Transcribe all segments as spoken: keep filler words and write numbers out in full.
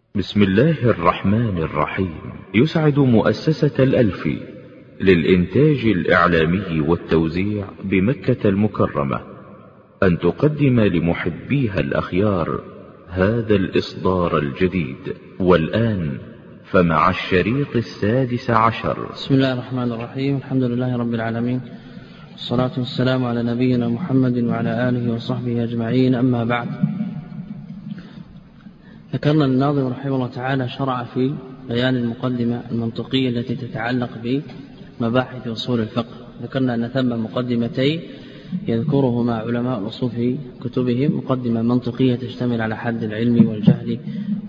بسم الله الرحمن الرحيم. يسعد مؤسسة الألفي للإنتاج الإعلامي والتوزيع بمكة المكرمة أن تقدم لمحبيها الأخيار هذا الإصدار الجديد. والآن فمع الشريط السادس عشر. بسم الله الرحمن الرحيم. الحمد لله رب العالمين، والصلاة والسلام على نبينا محمد وعلى آله وصحبه أجمعين. أما بعد، ذكرنا الناظم رحمه الله تعالى شرع في بيان المقدمة المنطقية التي تتعلق بمباحث أصول الفقه. ذكرنا أن ثم مقدمتين يذكرهما علماء الأصول في كتبهم: مقدمة منطقية تشتمل على حد العلم والجهل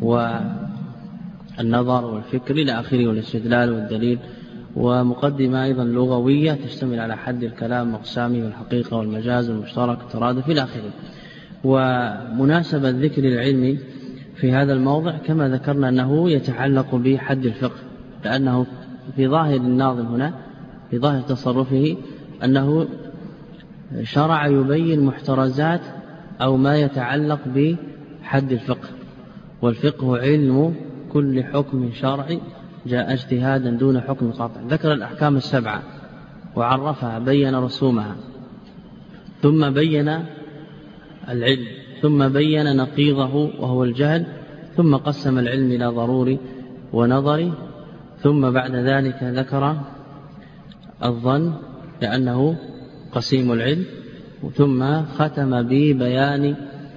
والنظر والفكر إلى آخره والاستدلال والدليل، ومقدمة أيضا لغوية تشتمل على حد الكلام وأقسامه والحقيقة والمجاز والمشترك والترادف إلى آخره. ومناسبة ذكر العلم في هذا الموضع كما ذكرنا أنه يتعلق بحد الفقه، لأنه في ظاهر الناظم هنا في ظاهر تصرفه أنه شرع يبين محترزات أو ما يتعلق بحد الفقه. والفقه علم كل حكم شرعي جاء اجتهادا دون حكم قاطع. ذكر الأحكام السبعة وعرفها، بين رسومها، ثم بين العلم، ثم بين نقيضه وهو الجهل، ثم قسم العلم إلى ضروري ونظري، ثم بعد ذلك ذكر الظن لأنه قسيم العلم، ثم ختم ببيان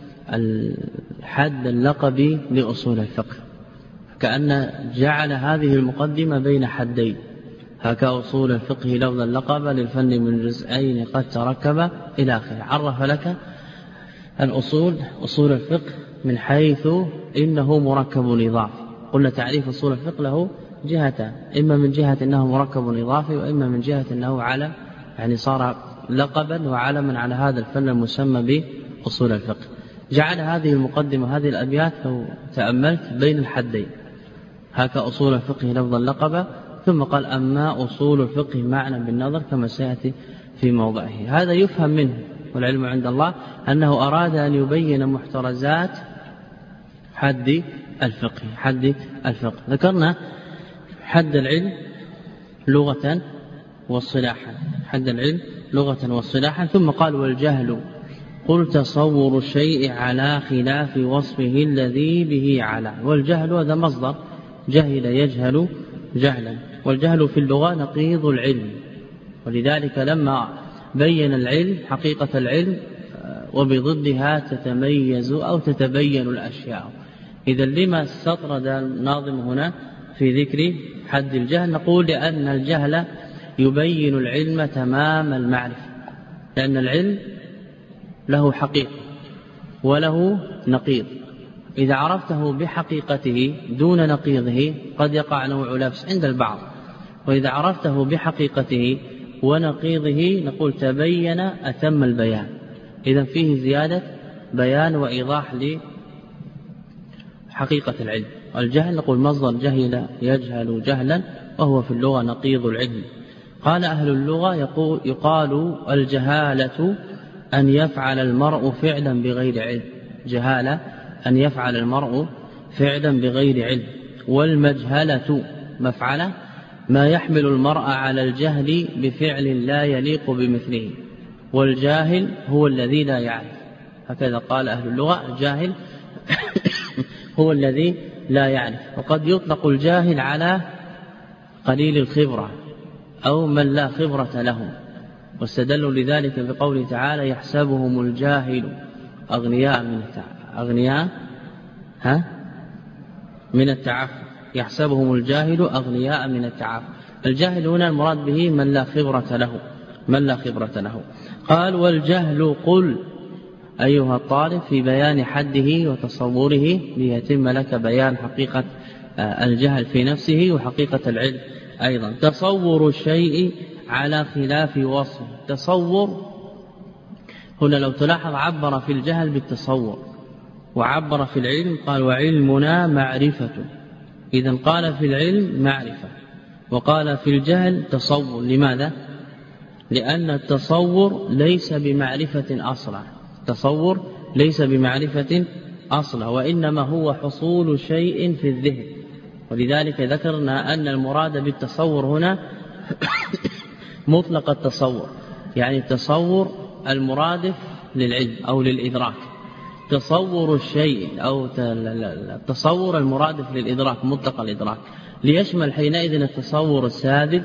الحد اللقبي لأصول الفقه، كأن جعل هذه المقدمة بين حدين: هكا أصول الفقه لفظا لقب للفن من جزئين قد تركب إلى آخره. عرف لك الأصول أصول الفقه من حيث إنه مركب إضافي. قلنا تعريف أصول الفقه له جهتان: إما من جهة أنه مركب إضافي، وإما من جهة أنه علم، يعني صار لقبا وعلما على هذا الفن المسمى بأصول الفقه. جعل هذه المقدمة هذه الأبيات لو تأملت بين الحدين: هكا أصول الفقه لفظا لقبا، ثم قال أما أصول الفقه معنى بالنظر كما سيأتي في موضعه. هذا يفهم منه والعلم عند الله أنه أراد أن يبين محترزات حد الفقه حد الفقه. ذكرنا حد العلم لغة واصطلاحا، حد العلم لغة واصطلاحا، ثم قال: والجهل قل تصور الشيء على خلاف وصفه الذي به على. والجهل هذا مصدر جهل يجهل جهلا، والجهل في اللغة نقيض العلم، ولذلك لما بين العلم حقيقة العلم وبضدها تتميز أو تتبين الأشياء. إذا لما استطرد الناظم هنا في ذكر حد الجهل؟ نقول لأن الجهل يبين العلم تمام المعرفة، لأن العلم له حقيقة وله نقيض. إذا عرفته بحقيقته دون نقيضه قد يقع نوع لبس عند البعض، وإذا عرفته بحقيقته ونقيضه نقول تبين أتم البيان. إذن فيه زيادة بيان وإيضاح لحقيقة العلم. الجهل نقول مصدر جهل يجهل جهلا، وهو في اللغة نقيض العلم. قال أهل اللغة يقول يقال الجهالة أن يفعل المرء فعلا بغير علم. جهالة أن يفعل المرء فعلا بغير علم. والمجهلة مفعلة ما يحمل المرء على الجهل بفعل لا يليق بمثله. والجاهل هو الذي لا يعرف. هكذا قال أهل اللغة: الجاهل هو الذي لا يعرف. وقد يطلق الجاهل على قليل الخبرة أو من لا خبرة لهم، واستدلوا لذلك بقوله تعالى: يحسبهم الجاهل أغنياء من أغنياء ها من التعفف. يحسبهم الجاهل أغنياء من التعفف. الجاهل هنا المراد به من لا خبرة له من لا خبرة له. قال: والجهل قل أيها الطالب في بيان حده وتصوره ليتم لك بيان حقيقة الجهل في نفسه وحقيقة العلم أيضا. تصور الشيء على خلاف وصفه. تصور هنا لو تلاحظ عبر في الجهل بالتصور، وعبر في العلم قال: وعلمنا معرفة. إذن قال في العلم معرفة، وقال في الجهل تصور. لماذا؟ لأن التصور ليس بمعرفة أصلا. التصور ليس بمعرفة أصله، وإنما هو حصول شيء في الذهن. ولذلك ذكرنا أن المراد بالتصور هنا مطلق التصور، يعني التصور المرادف للعلم أو للإدراك. تصور الشيء أو التصور المرادف للإدراك مطلق الإدراك، ليشمل حينئذ التصور الساذج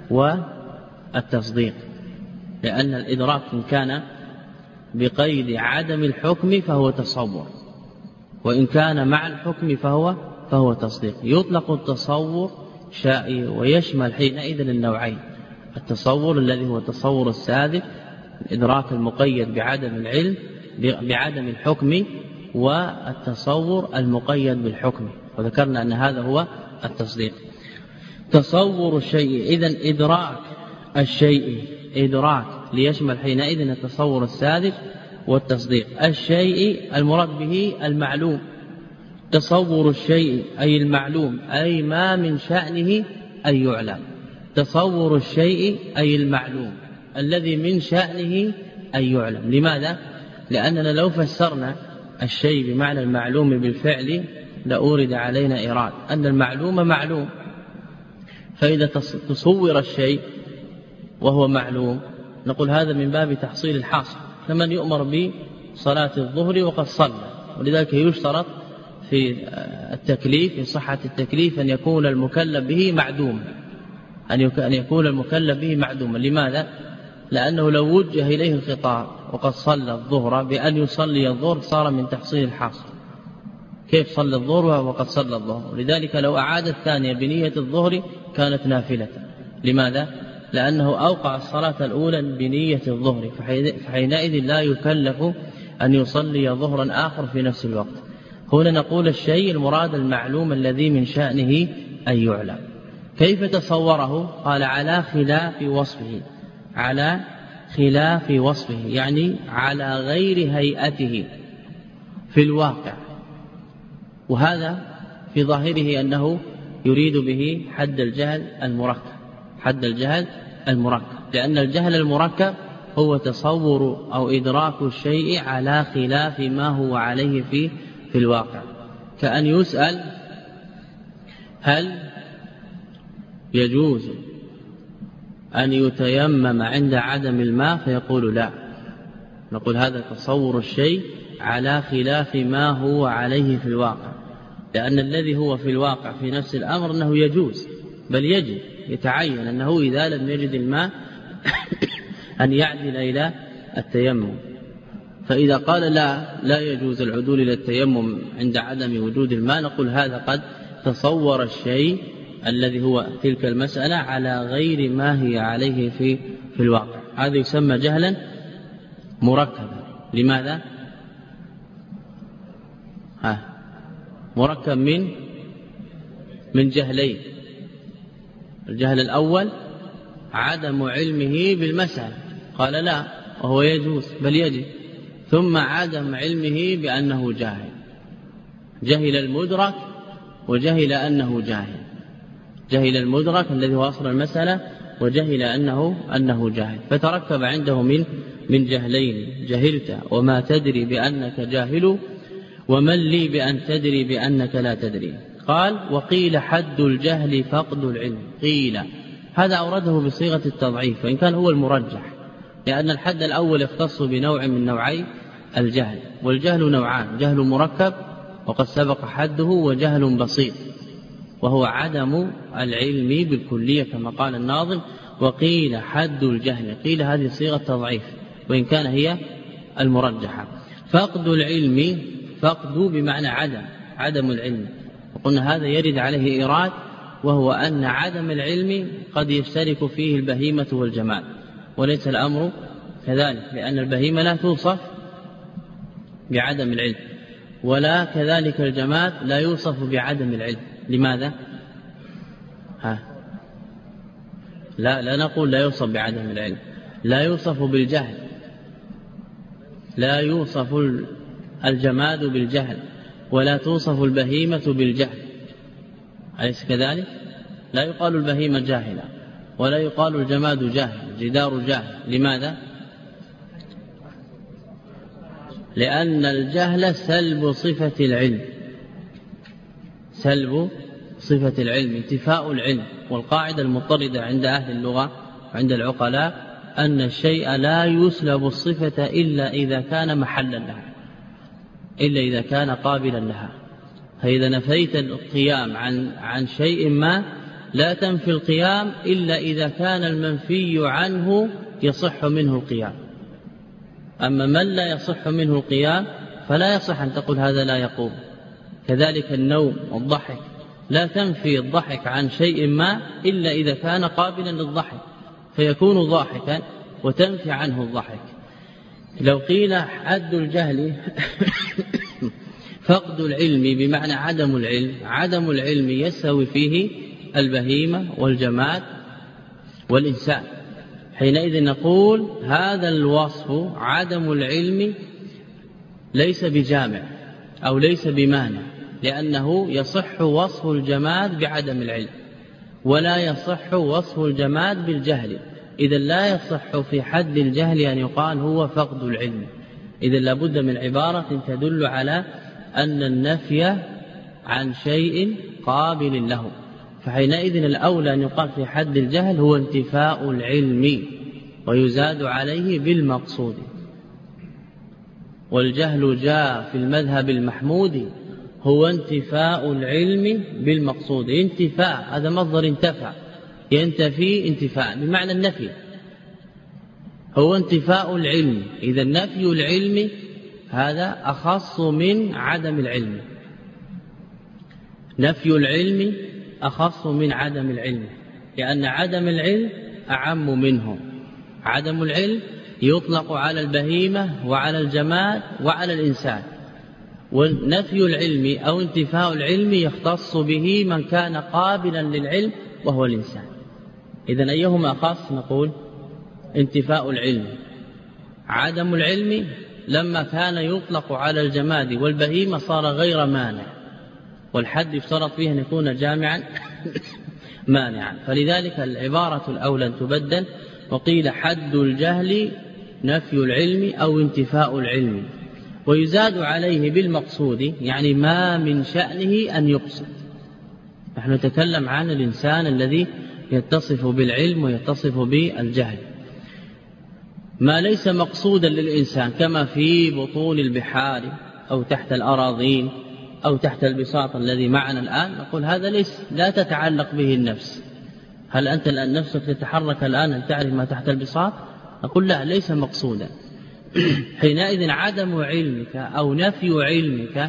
والتصديق، لأن الإدراك إن كان بقيد عدم الحكم فهو تصور، وإن كان مع الحكم فهو فهو تصديق. يطلق التصور شائع ويشمل حينئذ النوعين: التصور الذي هو تصور الساذج، الإدراك المقيد بعدم العلم بعدم الحكم، والتصور المقيد بالحكم، وذكرنا أن هذا هو التصديق. تصور الشيء إذن إدراك الشيء إدراك ليشمل حينئذ التصور الساذج والتصديق. الشيء المراد به المعلوم، تصور الشيء أي المعلوم أي ما من شأنه أن يعلم. تصور الشيء أي المعلوم الذي من شأنه أن يعلم. لماذا؟ لأننا لو فسرنا الشيء بمعنى المعلوم بالفعل لأورد علينا إيراد أن المعلوم معلوم، فإذا تصور الشيء وهو معلوم نقول هذا من باب تحصيل الحاصل، كمن يؤمر بصلاة الظهر وقد صلى. ولذلك يشترط في التكليف، في صحة التكليف، أن يكون المكلف به معدوما، أن يكون المكلف به معدوما. لماذا؟ لأنه لو وجه إليه الخطاب وقد صلى الظهر بأن يصلي الظهر صار من تحصيل الحاصل. كيف صلى الظهر وقد صلى الظهر؟ لذلك لو أعاد الثانية بنية الظهر كانت نافلة. لماذا؟ لأنه أوقع الصلاة الأولى بنية الظهر، فحينئذ لا يكلف أن يصلي ظهرا آخر في نفس الوقت. هنا نقول الشيء المراد المعلوم الذي من شأنه أن يعلم. كيف تصوره؟ قال على خلاف وصفه، على خلاف وصفه يعني على غير هيئته في الواقع. وهذا في ظاهره أنه يريد به حد الجهل المركب، حد الجهل المركب، لأن الجهل المركب هو تصور أو إدراك الشيء على خلاف ما هو عليه في في الواقع. كأن يسأل هل يجوز أن يتيمم عند عدم الماء فيقول لا، نقول هذا تصور الشيء على خلاف ما هو عليه في الواقع، لأن الذي هو في الواقع في نفس الأمر أنه يجوز، بل يجب يتعين أنه إذا لم يجد الماء أن يعدل إلى التيمم. فإذا قال لا لا يجوز العدول إلى التيمم عند عدم وجود الماء نقول هذا قد تصور الشيء الذي هو تلك المسألة على غير ما هي عليه في في الواقع. هذا يسمى جهلا مركبا. لماذا؟ ها مركب من من جهلين. الجهل الأول عدم علمه بالمسألة، قال لا وهو يجوز بل يجب، ثم عدم علمه بأنه جاهل، جهل المدرك وجهل أنه جاهل، جهل المدرك الذي هو أصل المسألة وجهل أنه أنه جاهل، فتركب عنده من من جهلين: جهلت وما تدري بأنك جاهل، ومن لي بأن تدري بأنك لا تدري. قال وقيل حد الجهل فقد العلم. قيل هذا أورده بصيغة التضعيف وإن كان هو المرجح، لأن الحد الأول يختص بنوع من نوعي الجهل، والجهل نوعان: جهل مركب وقد سبق حده، وجهل بسيط وهو عدم العلم بالكلية كما قال الناظم. وقيل حد الجهل، قيل هذه صيغة تضعيف وإن كان هي المرجحة. فقد العلم، فقد بمعنى عدم، عدم العلم، وقلنا هذا يرد عليه إيراد، وهو أن عدم العلم قد يشترك فيه البهيمة والجماد، وليس الأمر كذلك، لأن البهيمة لا توصف بعدم العلم، ولا كذلك الجماد لا يوصف بعدم العلم. لماذا؟ ها لا لا نقول لا يوصف بعدم العلم، لا يوصف بالجهل، لا يوصف الجماد بالجهل، ولا توصف البهيمة بالجهل، أليس كذلك؟ لا يقال البهيمة جاهلة، ولا يقال الجماد جاهل، جدار جاهل. لماذا؟ لأن الجهل سلب صفة العلم، سلب صفة العلم، انتفاء العلم. والقاعدة المضطردة عند أهل اللغة وعند العقلاء أن الشيء لا يسلب الصفة إلا إذا كان محلا لها، إلا إذا كان قابلا لها. فإذا نفيت القيام عن عن شيء ما لا تنفي القيام إلا إذا كان المنفي عنه يصح منه القيام. أما من لا يصح منه القيام فلا يصح أن تقول هذا لا يقوم. كذلك النوم والضحك، لا تنفي الضحك عن شيء ما إلا إذا كان قابلا للضحك فيكون ضاحكا وتنفي عنه الضحك. لو قيل حد الجهل فقد العلم بمعنى عدم العلم، عدم العلم يستوي فيه البهيمة والجماد والإنسان، حينئذ نقول هذا الوصف عدم العلم ليس بجامع أو ليس بمانع، لأنه يصح وصف الجماد بعدم العلم ولا يصح وصف الجماد بالجهل. إذا لا يصح في حد الجهل أن يقال هو فقد العلم. إذا لابد من عبارة تدل على أن النفي عن شيء قابل له، فحينئذ الأولى أن يقال في حد الجهل هو انتفاء العلم ويزاد عليه بالمقصود. والجهل جاء في المذهب المحمود هو انتفاء العلم بالمقصود. انتفاء هذا مصدر انتفع، ينتفي انتفاء بمعنى النفي، هو انتفاء العلم. إذا نفي العلم هذا أخص من عدم العلم، نفي العلم أخص من عدم العلم، لأن عدم العلم أعم منه. عدم العلم يطلق على البهيمة وعلى الجماد وعلى الإنسان، ونفي العلم أو انتفاء العلم يختص به من كان قابلا للعلم وهو الإنسان. إذن أيهما أخص؟ نقول انتفاء العلم. عدم العلم لما كان يطلق على الجماد والبهيمة صار غير مانع، والحد يشترط فيه أن يكون جامعا مانعا، فلذلك العبارة الأولى أن تبدل وقيل حد الجهل نفي العلم أو انتفاء العلم، ويزاد عليه بالمقصود، يعني ما من شأنه أن يقصد. نحن نتكلم عن الإنسان الذي يتصف بالعلم ويتصف بالجهل، ما ليس مقصودا للإنسان كما في بطون البحار أو تحت الأراضين أو تحت البساط الذي معنا الآن، نقول هذا ليس لا تتعلق به النفس. هل أنت الآن نفسك تتحرك الآن أن تعرف ما تحت البساط؟ نقول لا، ليس مقصودا. حينئذ عدم علمك أو نفي علمك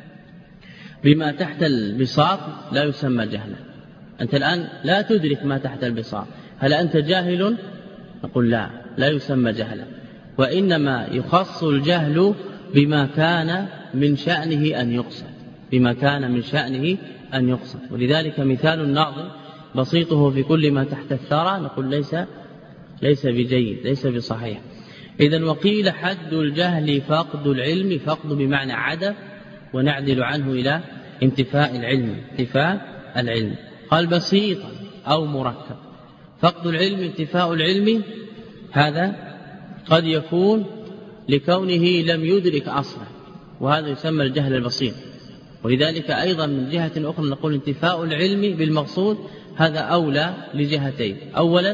بما تحت البساط لا يسمى جهلا. أنت الآن لا تدرك ما تحت البساط، هل أنت جاهل؟ نقول لا، لا يسمى جهلا، وإنما يخص الجهل بما كان من شأنه أن يقصد، بما كان من شأنه أن يقصد. ولذلك مثال الناظم بسيطه في كل ما تحت الثرى نقول ليس ليس بجيد، ليس بصحيح. إذن وقيل حد الجهل فقد العلم، فقد بمعنى عدم، ونعدل عنه إلى انتفاء العلم، انتفاء العلم. قال بسيطا أو مركب. فقد العلم انتفاء العلم هذا قد يكون لكونه لم يدرك أصلا، وهذا يسمى الجهل البسيط. ولذلك أيضا من جهة أخرى نقول انتفاء العلم بالمقصود هذا أولى لجهتين. أولا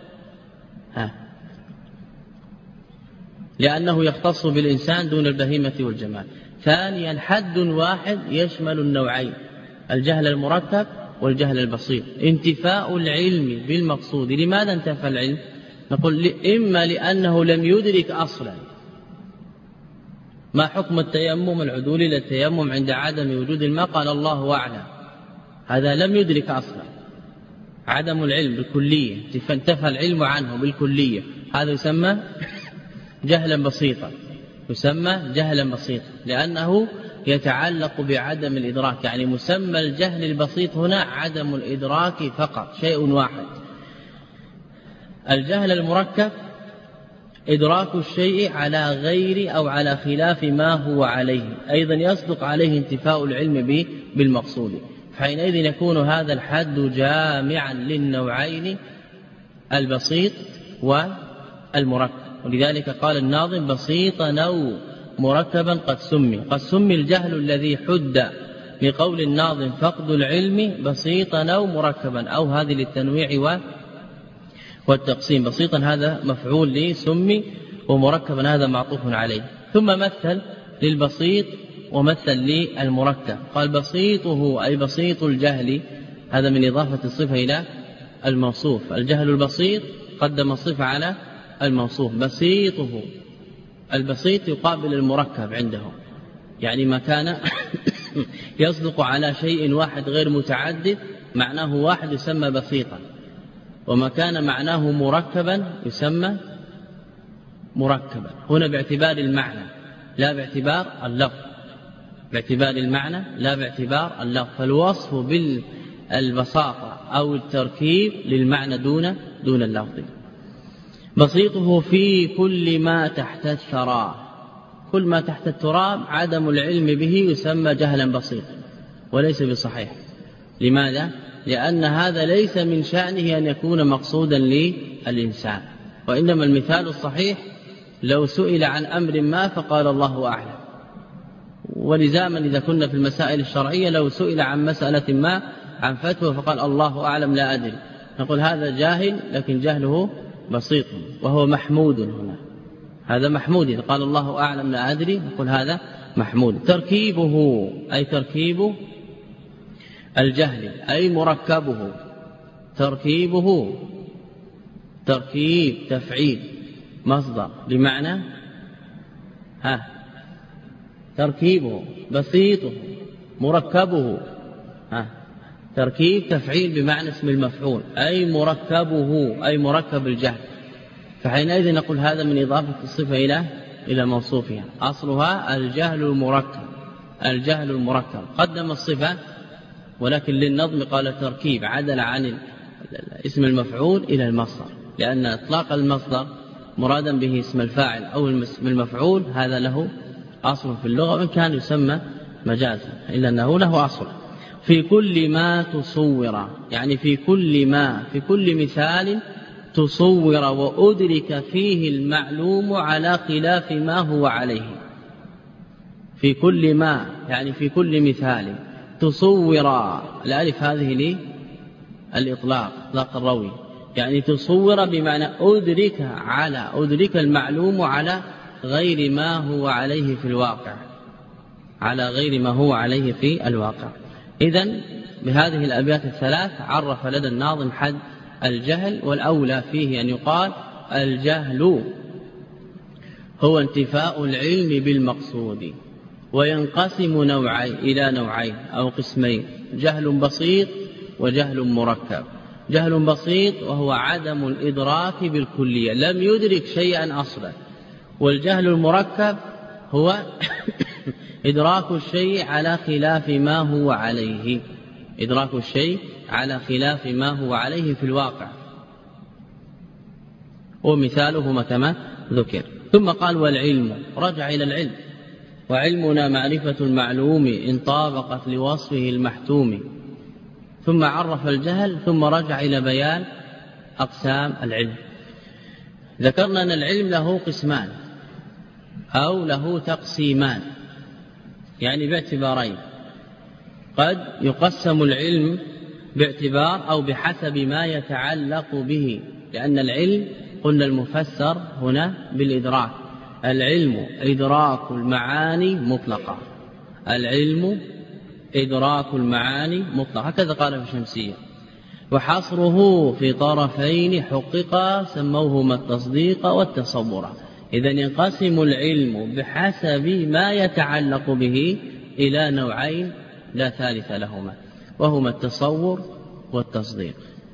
ها لأنه يختص بالإنسان دون البهيمة والجمال. ثانيا حد واحد يشمل النوعين، الجهل المركب والجهل البسيط. انتفاء العلم بالمقصود. لماذا انتفى العلم؟ نقول إما لأنه لم يدرك أصلا. ما حكم التيمم؟ العدول إلى التيمم عند عدم وجود الماء، قال الله أعلم. هذا لم يدرك أصلا، عدم العلم بالكلية، انتفى العلم عنه بالكلية، هذا يسمى جهلا بسيطا، يسمى جهلا بسيطا لأنه يتعلق بعدم الإدراك. يعني مسمى الجهل البسيط هنا عدم الإدراك فقط، شيء واحد. الجهل المركب إدراك الشيء على غير أو على خلاف ما هو عليه، أيضا يصدق عليه انتفاء العلم بالمقصود. حينئذ يكون هذا الحد جامعا للنوعين البسيط والمركب. ولذلك قال الناظم بسيطا أو مركبا قد سمي قد سمي الجهل الذي حد لقول الناظم فقد العلم بسيطا أو مركبا، أو هذه للتنويع والتقسيم. بسيطا هذا مفعول لي سمي، ومركبا هذا معطوف عليه. ثم مثل للبسيط ومثل للمركب، قال بسيطه أي بسيط الجهل، هذا من إضافة الصفة إلى الموصوف. الجهل البسيط قدم الصفة على الموصوف. بسيطه البسيط يقابل المركب عندهم، يعني ما كان يصدق على شيء واحد غير متعدد معناه واحد يسمى بسيطا، وما كان معناه مركبا يسمى مركبا. هنا باعتبار المعنى لا باعتبار اللفظ، باعتبار المعنى لا باعتبار اللفظ. فالوصف بالبساطة أو التركيب للمعنى دون دون اللفظ. بسيطه في كل ما تحت الثرى، كل ما تحت التراب عدم العلم به يسمى جهلا بسيطا وليس بصحيح. لماذا؟ لأن هذا ليس من شأنه أن يكون مقصودا للإنسان، وإنما المثال الصحيح لو سئل عن أمر ما فقال الله أعلم. ولزاما إذا كنا في المسائل الشرعية لو سئل عن مسألة ما عن فتوى فقال الله أعلم لا أدري، نقول هذا جاهل لكن جهله بسيط وهو محمود. هنا هذا محمود، إذا قال الله أعلم لا أدري نقول هذا محمود. تركيبه أي تركيب الجهل أي مركبه، تركيبه تركيب تفعيل مصدر بمعنى ها تركيبه بسيطه مركبه، ها تركيب تفعيل بمعنى اسم المفعول أي مركبه أي مركب الجهل. فحينئذ نقول هذا من إضافة الصفة إلى إلى موصوفها. أصلها الجهل المركب، الجهل المركب قدم الصفة ولكن للنظم قال تركيب، عدل عن اسم المفعول إلى المصدر، لأن إطلاق المصدر مرادا به اسم الفاعل أو اسم المفعول هذا له أصل في اللغة، وإن كان يسمى مجازا إلا أنه له أصل. في كل ما تصور، يعني في كل ما في كل مثال تصور وأدرك فيه المعلوم على خلاف ما هو عليه. في كل ما يعني في كل مثال تصور، الألف هذه لي الإطلاق إطلاق الروي، يعني تصور بمعنى أدرك على أدرك المعلوم على غير ما هو عليه في الواقع، على غير ما هو عليه في الواقع. إذن بهذه الأبيات الثلاث عرف لدى الناظم حد الجهل، والأولى فيه أن يقال الجهل هو انتفاء العلم بالمقصود، وينقسم نوعين إلى نوعين أو قسمين: جهل بسيط وجهل مركب. جهل بسيط وهو عدم الإدراك بالكلية، لم يدرك شيئا أصلا. والجهل المركب هو إدراك الشيء على خلاف ما هو عليه، إدراك الشيء على خلاف ما هو عليه في الواقع، ومثاله كما ذكر. ثم قال والعلم، رجع إلى العلم، وعلمنا معرفة المعلوم إن طابقت لوصفه المحتوم. ثم عرف الجهل ثم رجع إلى بيان أقسام العلم. ذكرنا أن العلم له قسمان أو له تقسيمان، يعني باعتبارين: قد يقسم العلم باعتبار أو بحسب ما يتعلق به، لأن العلم قلنا المفسر هنا بالإدراك، العلم إدراك المعاني مطلقة، العلم إدراك المعاني مطلقة، هكذا قال في الشمسية. وحصره في طرفين حقق سموهما التصديق والتصور. إذن ينقسم العلم بحسب ما يتعلق به إلى نوعين لا ثالث لهما، وهما التصور والتصديق.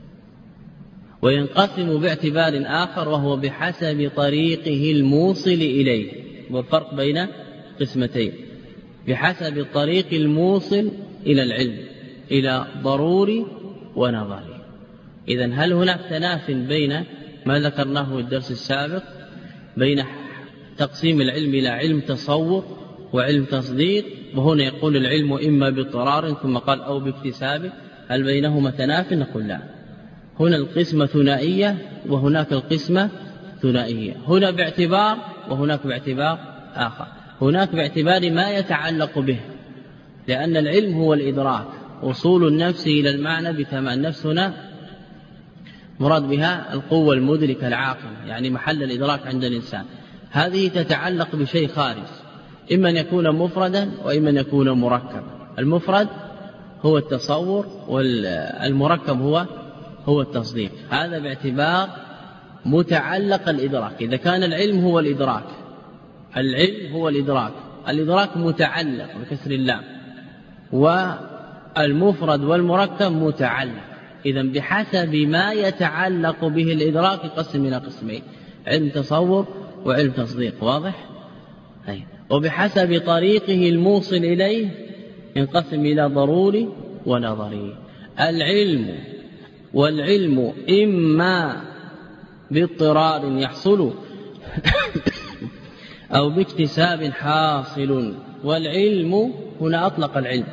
وينقسم باعتبار آخر وهو بحسب طريقه الموصل إليه، والفرق بين قسمتين: بحسب الطريق الموصل إلى العلم، إلى ضروري ونظري. إذن هل هناك تناف بين ما ذكرناه في الدرس السابق بين تقسيم العلم إلى علم تصور وعلم تصديق؟ وهنا يقول العلم إما باضطرار ثم قال أو باكتساب، هل بينهما تناف؟ نقول لا، هنا القسمة ثنائية وهناك القسمة ثنائية، هنا باعتبار وهناك باعتبار آخر. هناك باعتبار ما يتعلق به، لأن العلم هو الإدراك، وصول النفس إلى المعنى بتمام. النفس هنا مراد بها القوة المدركة العاقل، يعني محل الإدراك عند الإنسان. هذه تتعلق بشيء خارج، إما أن يكون مفردا وإما أن يكون مركب. المفرد هو التصور، والمركب هو هو التصديق. هذا باعتبار متعلق الإدراك. إذا كان العلم هو الإدراك، العلم هو الإدراك، الإدراك متعلق بكسر اللام، والمفرد والمركب متعلق. إذن بحسب ما يتعلق به الإدراك يقسم إلى قسمين: علم تصور وعلم تصديق. واضح؟ هي. وبحسب طريقه الموصل إليه ينقسم إلى ضروري ونظري. العلم والعلم إما باضطرار يحصل أو باكتساب حاصل. والعلم هنا أطلق العلم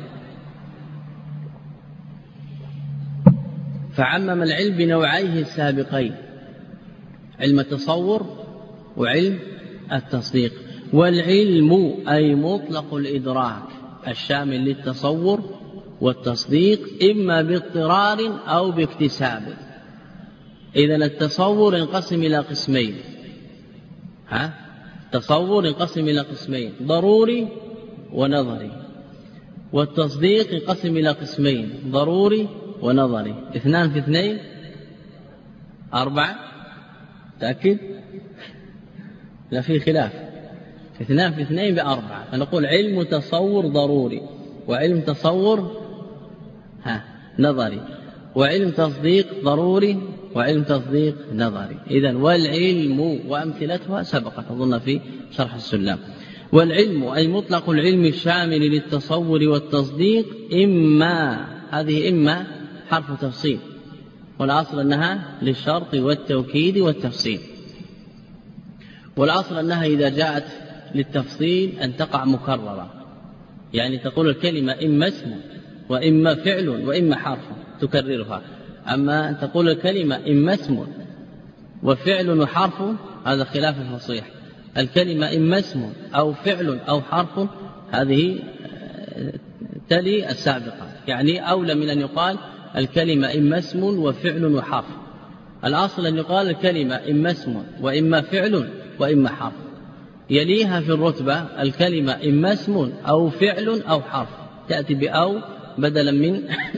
فعمم العلم بنوعيه السابقين: علم التصور وعلم التصديق. والعلم أي مطلق الإدراك الشامل للتصور والتصديق، إما باضطرار أو باكتساب. إذن التصور ينقسم إلى قسمين، ها؟ تصور ينقسم إلى قسمين: ضروري ونظري. والتصديق ينقسم إلى قسمين: ضروري ونظري. اثنان في اثنين أربعة. تأكد؟ لا، في خلاف. اثنان في اثنين بأربعة. فنقول علم تصور ضروري، وعلم تصور ها نظري، وعلم تصديق ضروري، وعلم تصديق نظري. إذن والعلم وأمثلتها سبقت أظن في شرح السلام. والعلم أي مطلق العلم الشامل للتصور والتصديق، إما، هذه إما حرف تفصيل، والأصل أنها للشرط والتوكيد والتفصيل. والأصل أنها إذا جاءت للتفصيل أن تقع مكررة، يعني تقول الكلمة إما اسم وإما فعل وإما حرف تكررها. أما أن تقول الكلمة إما اسم وفعل وحرف هذا خلاف الفصيح. الكلمة إما اسم أو فعل أو حرف هذه تلي السابقة، يعني أولى من أن يقال الكلمة إما اسم وفعل وحرف. الأصل أن يقال الكلمة إما اسم وإما فعل وإما حرف. يليها في الرتبة الكلمة إما اسم أو فعل أو حرف، تأتي بأو بدلا من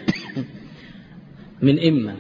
من إما.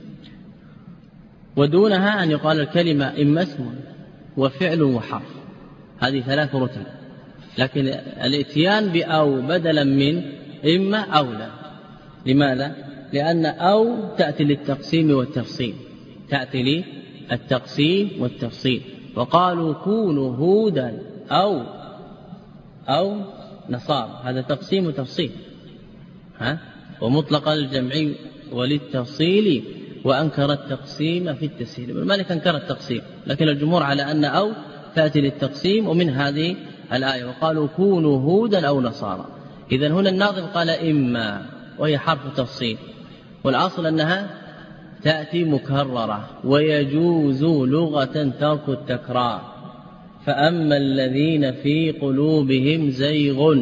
ودونها أن يقال الكلمة إما اسم وفعل وحرف. هذه ثلاث رتب، لكن الاتيان بأو بدلا من إما أولى. لماذا؟ لأن أو تأتي للتقسيم والتفصيل، تأتي للتقسيم والتفصيل. وقالوا كونوا هودا أو أو نصارى، هذا تقسيم وتفصيل. ها؟ ومطلق الجمع وللتفصيل وأنكر التقسيم في التسهيل. ابن مالك أنكر التقسيم، لكن الجمهور على أن أو تأتي للتقسيم. ومن هذه الآية وقالوا كونوا هودا أو نصارى. إذن هنا الناظم قال إما، وهي حرف تفصيل، والأصل أنها تأتي مكررة. ويجوز لغة ترك التكرار، فأما الذين في قلوبهم زيغ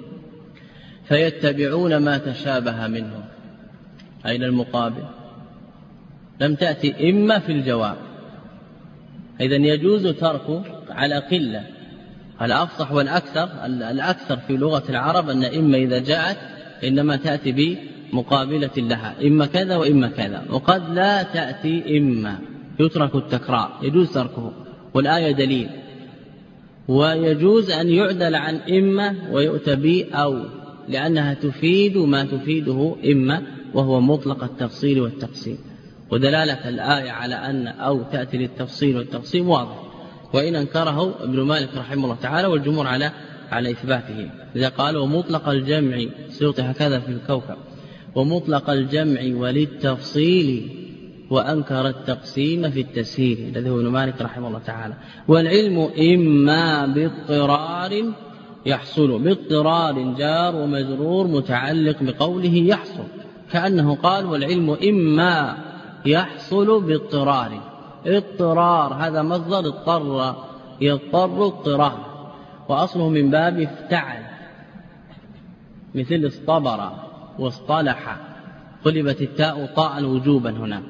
فيتبعون ما تشابه منه. أين المقابل؟ لم تأتي إما في الجواب. إذن يجوز ترك على قلة. الأفصح والأكثر، الأكثر في لغة العرب أن إما إذا جاءت إنما تأتي بمقابلة لها، إما كذا وإما كذا. وقد لا تأتي إما، يترك التكرار، يجوز تركه، والآية دليل. ويجوز أن يعدل عن إما ويؤتى به أو، لأنها تفيد ما تفيده إما، وهو مطلق التفصيل والتقسيم. ودلالة الآية على أن أو تأتي للتفصيل والتقسيم واضح، وإن أنكره ابن مالك رحمه الله تعالى والجمهور على على إثباته. إذا قالوا مطلق الجمع، سيوطي هكذا في الكوكب، ومطلق الجمع وللتفصيل وأنكر التقسيم في التسهيل، الذي هو ابن مالك رحمه الله تعالى. والعلم إما باضطرار يحصل، باضطرار جار ومجرور متعلق بقوله يحصل، كأنه قال والعلم إما يحصل باضطرار. اضطرار هذا مصدر اضطر، يضطر اضطرار. وأصله من باب افتعل، مثل اصطبر واصطلح، قلبت التاء طاء وجوبا هنا.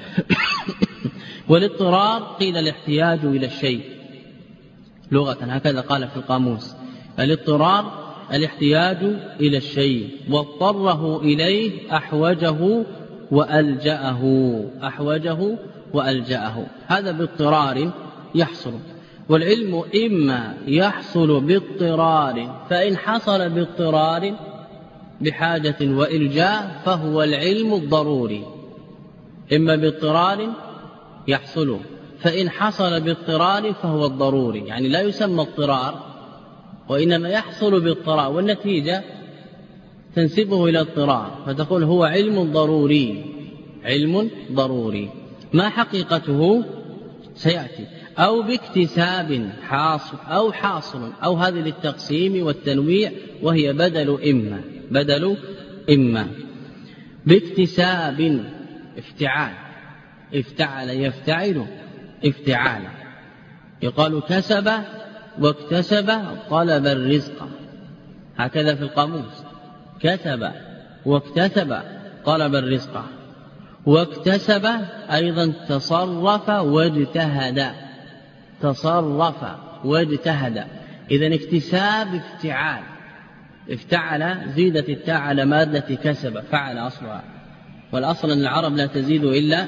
والاضطرار قيل الاحتياج إلى الشيء لغة، هكذا قال في القاموس. الاضطرار الاحتياج إلى الشيء، واضطره إليه أحوجه وألجأه، أحوجه وألجأه، هذا باضطرار يحصل. والعلم إما يحصل باضطرار، فإن حصل باضطرار بحاجة وإلجاء فهو العلم الضروري، إما باضطرار يحصل، فإن حصل باضطرار فهو الضروري، يعني لا يسمى اضطرار وإنما يحصل باضطرار، والنتيجة تنسبه إلى اضطرار، فتقول هو علم ضروري، علم ضروري. ما حقيقته سيأتي. أو باكتساب حاصل أو حاصل، أو هذه للتقسيم والتنويع، وهي بدل إما، بدل إما. باكتساب افتعال، افتعل يفتعل افتعال، يقال كسب واكتسب طلب الرزق، هكذا في القاموس، كسب واكتسب طلب الرزق. واكتسب أيضا تصرف واجتهد، تصرف واجتهد. إذن اكتساب افتعال، افتعل زيدت التاء على مادة كسب، فعل أصلها، والأصل أن العرب لا تزيد إلا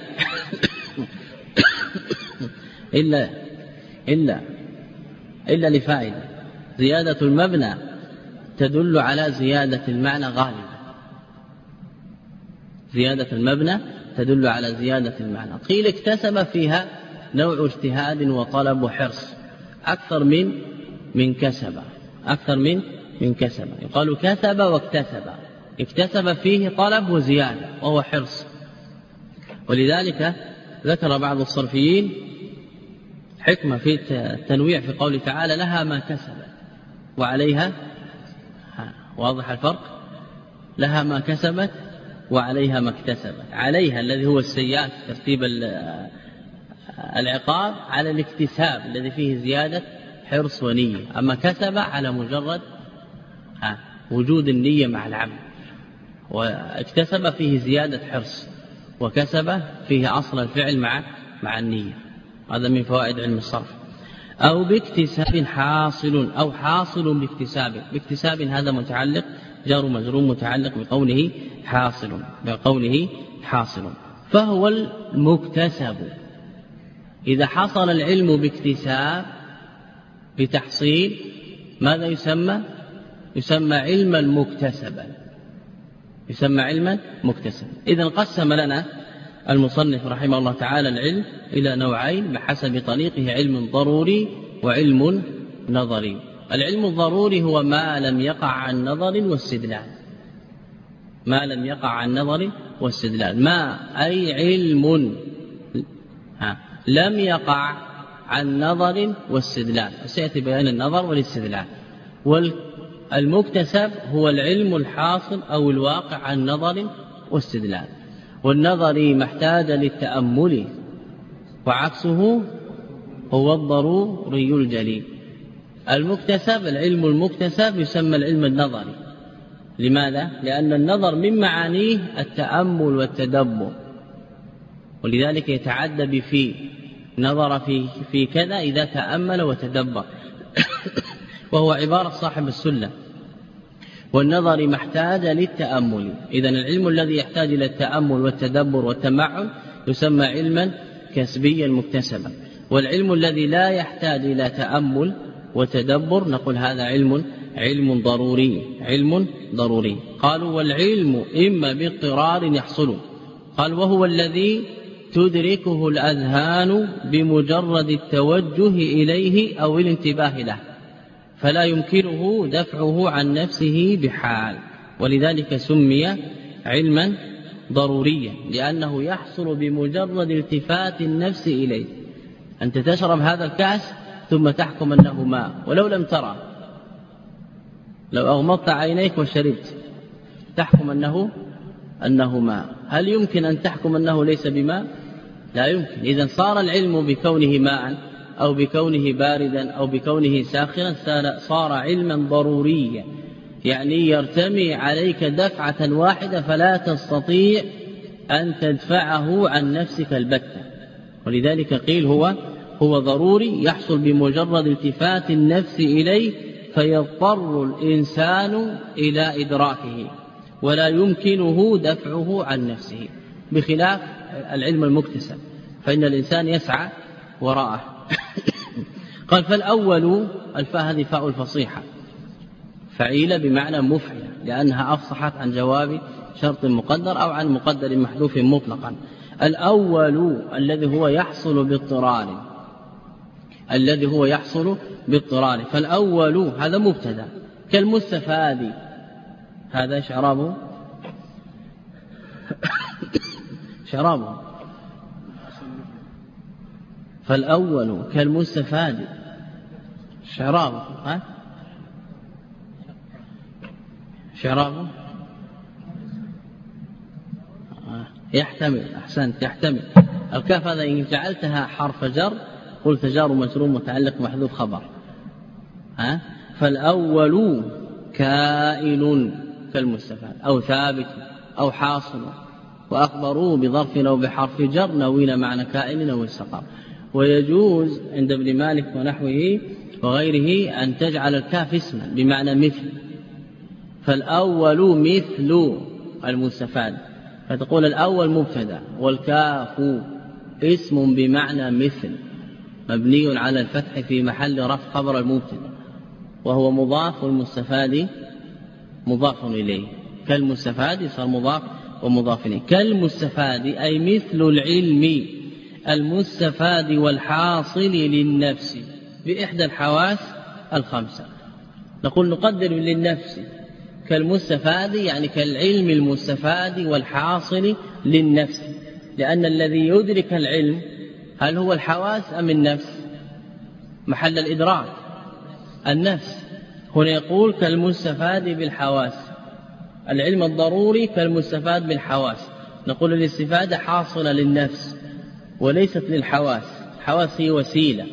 إلا إلا إلا لفائدة. زيادة المبنى تدل على زيادة المعنى غالبا، زيادة المبنى تدل على زيادة المعنى. قيل اكتسب فيها نوع اجتهاد وطلب وحرص أكثر من من كسب، أكثر من من كسب. يقال كسب واكتسب، اكتسب فيه طلب وزيادة وهو حرص. ولذلك ذكر بعض الصرفيين حكمة في التنويع في قوله تعالى لها ما كسبت وعليها، واضح الفرق، لها ما كسبت وعليها ما اكتسبت. عليها الذي هو السيئات ترتيب العقاب على الاكتساب الذي فيه زيادة حرص ونية، أما كسب على مجرد وجود النية مع العمل، واكتسب فيه زيادة حرص، وكسب فيه أصل الفعل مع مع النية. هذا من فوائد علم الصرف. أو باكتساب حاصل، أو حاصل باكتساب، باكتساب هذا متعلق جار مجرور متعلق بقوله حاصل، بقوله حاصل، فهو المكتسب. إذا حصل العلم باكتساب بتحصيل ماذا يسمى؟ يسمى علما مكتسبا، يسمى علما مكتسبا. إذن قسم لنا المصنف رحمه الله تعالى العلم إلى نوعين بحسب طريقه، علم ضروري وعلم نظري. العلم الضروري هو ما لم يقع عن نظر واستدلال، ما لم يقع عن نظر واستدلال، ما أي علم ها لم يقع عن نظر واستدلال، سيأتي بيان النظر والاستدلال. والمكتسب هو العلم الحاصل أو الواقع عن نظر واستدلال. والنظري محتاج للتأمل، وعكسه هو الضروري الجلي. المكتسب، العلم المكتسب يسمى العلم النظري. لماذا؟ لأن النظر من معانيه التأمل والتدبر، ولذلك يتعدى بفي، نظر في في كذا إذا تأمل وتدبر وهو عبارة صاحب السلة. والنظر محتاج للتأمل. إذن العلم الذي يحتاج إلى التأمل والتدبر والتمعن يسمى علما كسبيا مكتسبا. والعلم الذي لا يحتاج إلى تأمل وتدبر نقول هذا علم علم ضروري، علم ضروري. قالوا والعلم إما باضطرار يحصل، قال وهو الذي تدركه الأذهان بمجرد التوجه إليه أو الانتباه له، فلا يمكنه دفعه عن نفسه بحال. ولذلك سمي علما ضروريا، لأنه يحصل بمجرد التفات النفس إليه. أنت تشرب هذا الكأس ثم تحكم أنه ماء ولو لم ترى، لو أغمضت عينيك وشربت تحكم أنه أنه ماء. هل يمكن أن تحكم أنه ليس بماء؟ لا يمكن. إذن صار العلم بكونه ماء أو بكونه باردا أو بكونه ساخنا صار علما ضروريا، يعني يرتمي عليك دفعة واحدة فلا تستطيع أن تدفعه عن نفسك البتة. ولذلك قيل هو هو ضروري يحصل بمجرد التفات النفس إليه، فيضطر الإنسان إلى إدراكه ولا يمكنه دفعه عن نفسه، بخلاف العلم المكتسب فإن الإنسان يسعى وراءه. قال فالأول، الفاء هذه فاء الفصيحة فعيلة بمعنى مفعلة، لأنها أفصحت عن جواب شرط مقدر أو عن مقدر محذوف مطلقا. الأول الذي هو يحصل باضطرار، الذي هو يحصل باضطرار. فالأول هذا مبتدا كالمستفاد، هذا شرابه شرابه فالأول كالمستفاد شرابه، ها شرابه يحتمل، أحسنت يحتمل. الكاف هذا إن جعلتها حرف جر قلت جار مجرور متعلق محذوف خبر، ها فالأول كائن كالمستفاد أو ثابت أو حاصل، وأخبروه بظرف أو بحرف جر نوين معنى كائن أو استقر. ويجوز عند ابن مالك ونحوه وغيره أن تجعل الكاف اسما بمعنى مثل، فالأول مثل المستفاد، فتقول الأول مبتدا والكاف اسم بمعنى مثل مبني على الفتح في محل رفع خبر المبتدا، وهو مضاف والمستفاد مضاف إليه. كالمستفاد صار مضاف ومضاف إليه. كالمستفاد أي مثل العلم المستفاد والحاصل للنفس بإحدى الحواس الخمسة. نقول نقدر للنفس كالمستفاد يعني كالعلم المستفاد والحاصل للنفس، لأن الذي يدرك العلم هل هو الحواس أم النفس؟ محل الإدراك النفس. هنا يقول كالمستفاد بالحواس، العلم الضروري كالمستفاد بالحواس. نقول الاستفادة حاصلة للنفس وليست للحواس، الحواس هي وسيلة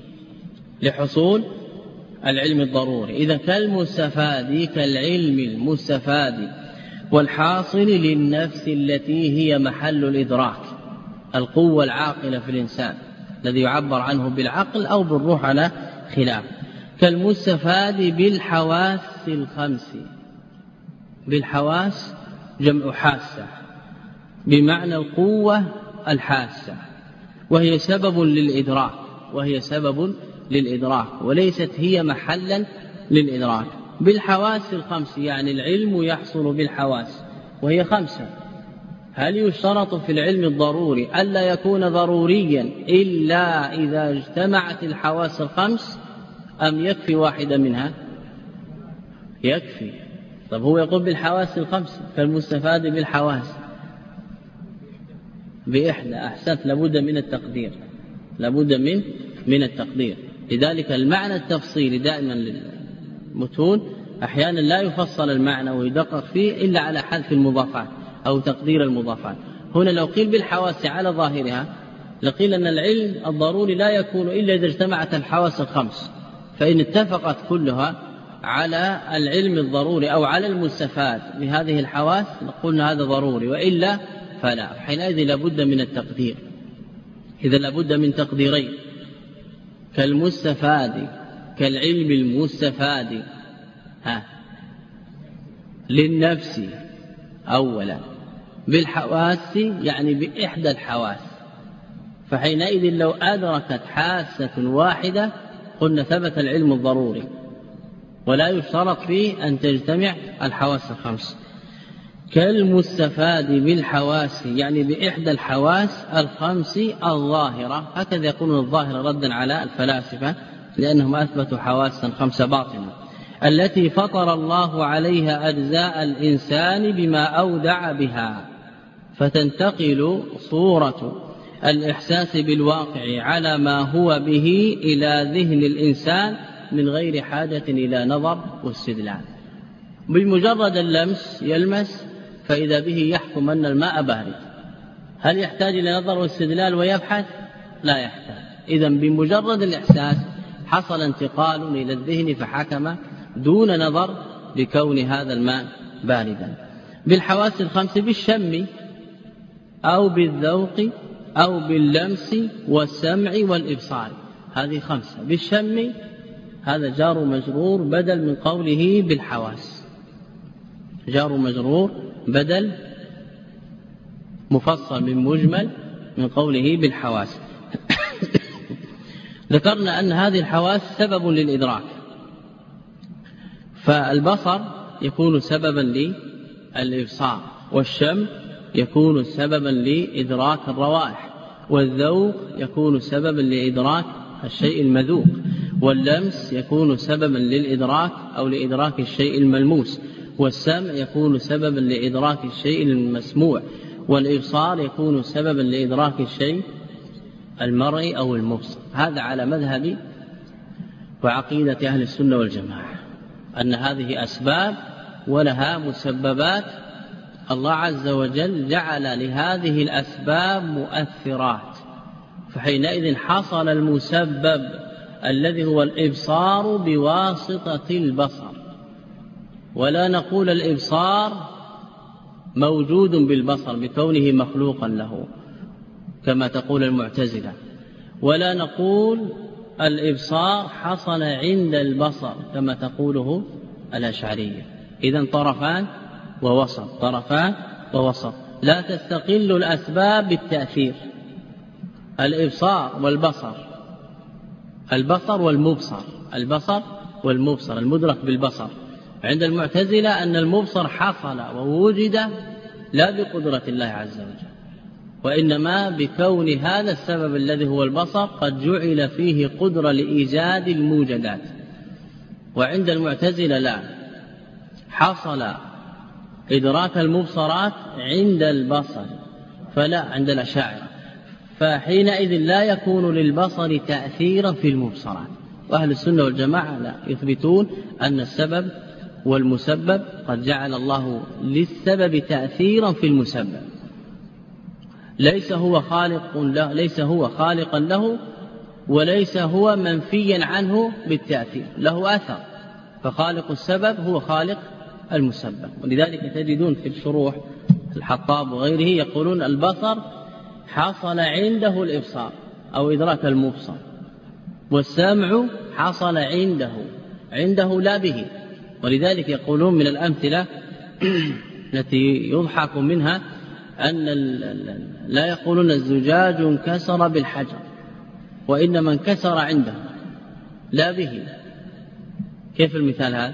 لحصول العلم الضروري. إذا كالمستفاد كالعلم المستفاد والحاصل للنفس التي هي محل الإدراك، القوة العاقلة في الإنسان الذي يعبر عنه بالعقل أو بالروح على خلاف. كالمستفاد بالحواس الخمس، بالحواس جمع حاسة بمعنى القوة الحاسة، وهي سبب للإدراك، وهي سبب للإدراك وليست هي محلا للإدراك. بالحواس الخمس يعني العلم يحصل بالحواس وهي خمسة. هل يشترط في العلم الضروري ألا يكون ضروريا إلا إذا اجتمعت الحواس الخمس أم يكفي واحدة منها؟ يكفي. طب هو يقول بالحواس الخمس فالمستفاد بالحواس بإحدى. أحسنت، لابد من التقدير، لابد من من التقدير. لذلك المعنى التفصيلي دائما للمتون أحيانا لا يفصل المعنى ويدقق فيه إلا على حذف المضافات أو تقدير المضافات. هنا لو قيل بالحواس على ظاهرها لقيل أن العلم الضروري لا يكون إلا إذا اجتمعت الحواس الخمس، فإن اتفقت كلها على العلم الضروري أو على المستفاد بهذه الحواس نقولنا هذا ضروري، وإلا فلا. حينئذ لابد من التقدير. إذا لابد من تقديرين، كالمستفاد كالعلم المستفاد ها للنفس أولا، بالحواس يعني بإحدى الحواس. فحينئذ لو أدركت حاسة واحدة قلنا ثبت العلم الضروري، ولا يشترط فيه أن تجتمع الحواس الخمس. كالمستفاد بالحواس يعني بإحدى الحواس الخمس الظاهرة، هكذا يقولون الظاهرة ردا على الفلاسفة لأنهم أثبتوا حواسا خمس باطنة، التي فطر الله عليها أجزاء الإنسان بما أودع بها، فتنتقل صورة الإحساس بالواقع على ما هو به إلى ذهن الإنسان من غير حاجة إلى نظر واستدلال. بمجرد اللمس يلمس فإذا به يحكم أن الماء بارد. هل يحتاج إلى نظر واستدلال ويبحث؟ لا يحتاج. إذن بمجرد الإحساس حصل انتقال إلى الذهن فحكم دون نظر بكون هذا الماء باردا. بالحواس الخمس بالشم أو بالذوق أو باللمس والسمع والإبصار، هذه خمسة. بالشم هذا جار مجرور بدل من قوله بالحواس، جار مجرور بدل مفصل من مجمل من قوله بالحواس. ذكرنا أن هذه الحواس سبب للإدراك، فالبصر يكون سببا للإبصار، والشم يكون سببا لإدراك الروائح، والذوق يكون سببا لإدراك الشيء المذوق، واللمس يكون سببا للإدراك أو لإدراك الشيء الملموس، والسمع يكون سببا لإدراك الشيء المسموع، والإبصار يكون سببا لإدراك الشيء المرئي أو المبصر. هذا على مذهب وعقيدة أهل السنة والجماعة، أن هذه أسباب ولها مسببات. الله عز وجل جعل لهذه الأسباب مؤثرات، فحينئذ حصل المسبب الذي هو الإبصار بواسطة البصر، ولا نقول الإبصار موجود بالبصر بكونه مخلوقا له كما تقول المعتزلة، ولا نقول الإبصار حصل عند البصر كما تقوله الأشعرية. إذن طرفان ووسط، طرفان ووسط، لا تستقل الأسباب بالتأثير. الإبصار والبصر، البصر والمبصر، البصر والمبصر المدرك بالبصر. عند المعتزلة أن المبصر حصل ووجد لا بقدرة الله عز وجل، وإنما بكون هذا السبب الذي هو البصر قد جعل فيه قدرة لإيجاد الموجدات. وعند المعتزلة لا، حصل إدراك المبصرات عند البصر فلا عند الأشاعرة، فحينئذ لا يكون للبصر تأثيرا في المبصرات. وأهل السنة والجماعة لا، يثبتون أن السبب والمسبب قد جعل الله للسبب تأثيرا في المسبب، ليس هو خالق له، ليس هو خالقا له، وليس هو منفيا عنه بالتأثير، له أثر. فخالق السبب هو خالق المسبب. ولذلك تجدون في الشروح الحطاب وغيره يقولون البصر حصل عنده الإبصار أو إدراك المبصر، والسمع حصل عنده عنده لا به. ولذلك يقولون من الأمثلة التي يضحك منها أن لا يقولون الزجاج انكسر بالحجر، وإنما انكسر عنده لا به. كيف المثال هذا؟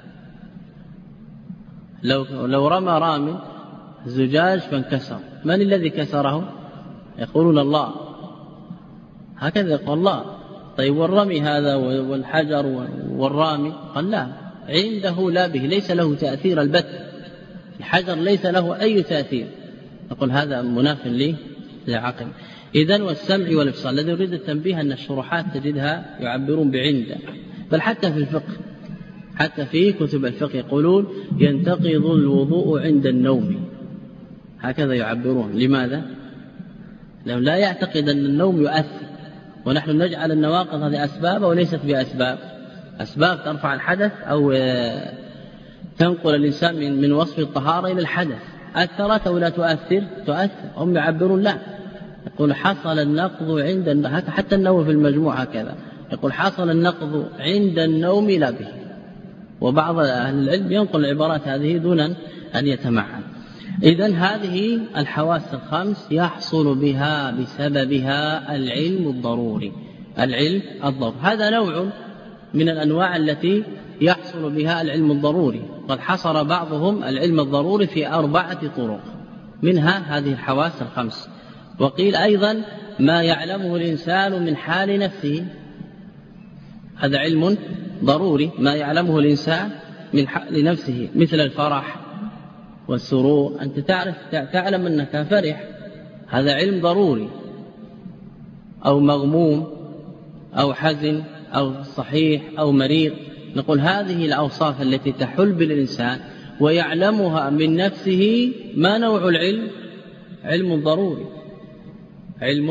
لو, لو رمى رامي الزجاج فانكسر، من الذي كسره؟ يقولون الله، هكذا يقول الله. طيب والرمي هذا والحجر والرامي؟ قال لا، عنده لا به، ليس له تأثير البتة، الحجر ليس له أي تأثير. نقول هذا مناف لي لعقل. إذن والسمع والإبصار. الذي يريد التنبيه أن الشروحات تجدها يعبرون بعند، بل حتى في الفقه، حتى في كتب الفقه يقولون ينتقض الوضوء عند النوم، هكذا يعبرون. لماذا؟ لأنه لا يعتقد أن النوم يؤثر، ونحن نجعل النواقض هذه أسباب وليست بأسباب، أسباب ترفع الحدث أو تنقل الإنسان من, من وصف الطهارة إلى الحدث. أثرت أو لا تؤثر؟ تؤثر. هم يعبرون لا، يقول حصل النقض عند، حتى النوم في المجموع هكذا يقول حصل النقض عند النوم لا به. وبعض أهل العلم ينقل العبارات هذه دون أن يتمعن. إذن هذه الحواس الخمس يحصل بها بسببها العلم الضروري، العلم الضروري. هذا نوع من الأنواع التي يحصل بها العلم الضروري. قد حصر بعضهم العلم الضروري في أربعة طرق، منها هذه الحواس الخمس. وقيل أيضا ما يعلمه الإنسان من حال نفسه، هذا علم ضروري، ما يعلمه الإنسان من حال نفسه، مثل الفرح والسرور. أنت تعرف تعلم أنك فرح، هذا علم ضروري. أو مغموم أو حزن أو صحيح أو مريض. نقول هذه الأوصاف التي تحل بالإنسان ويعلمها من نفسه، ما نوع العلم؟ علم ضروري، علم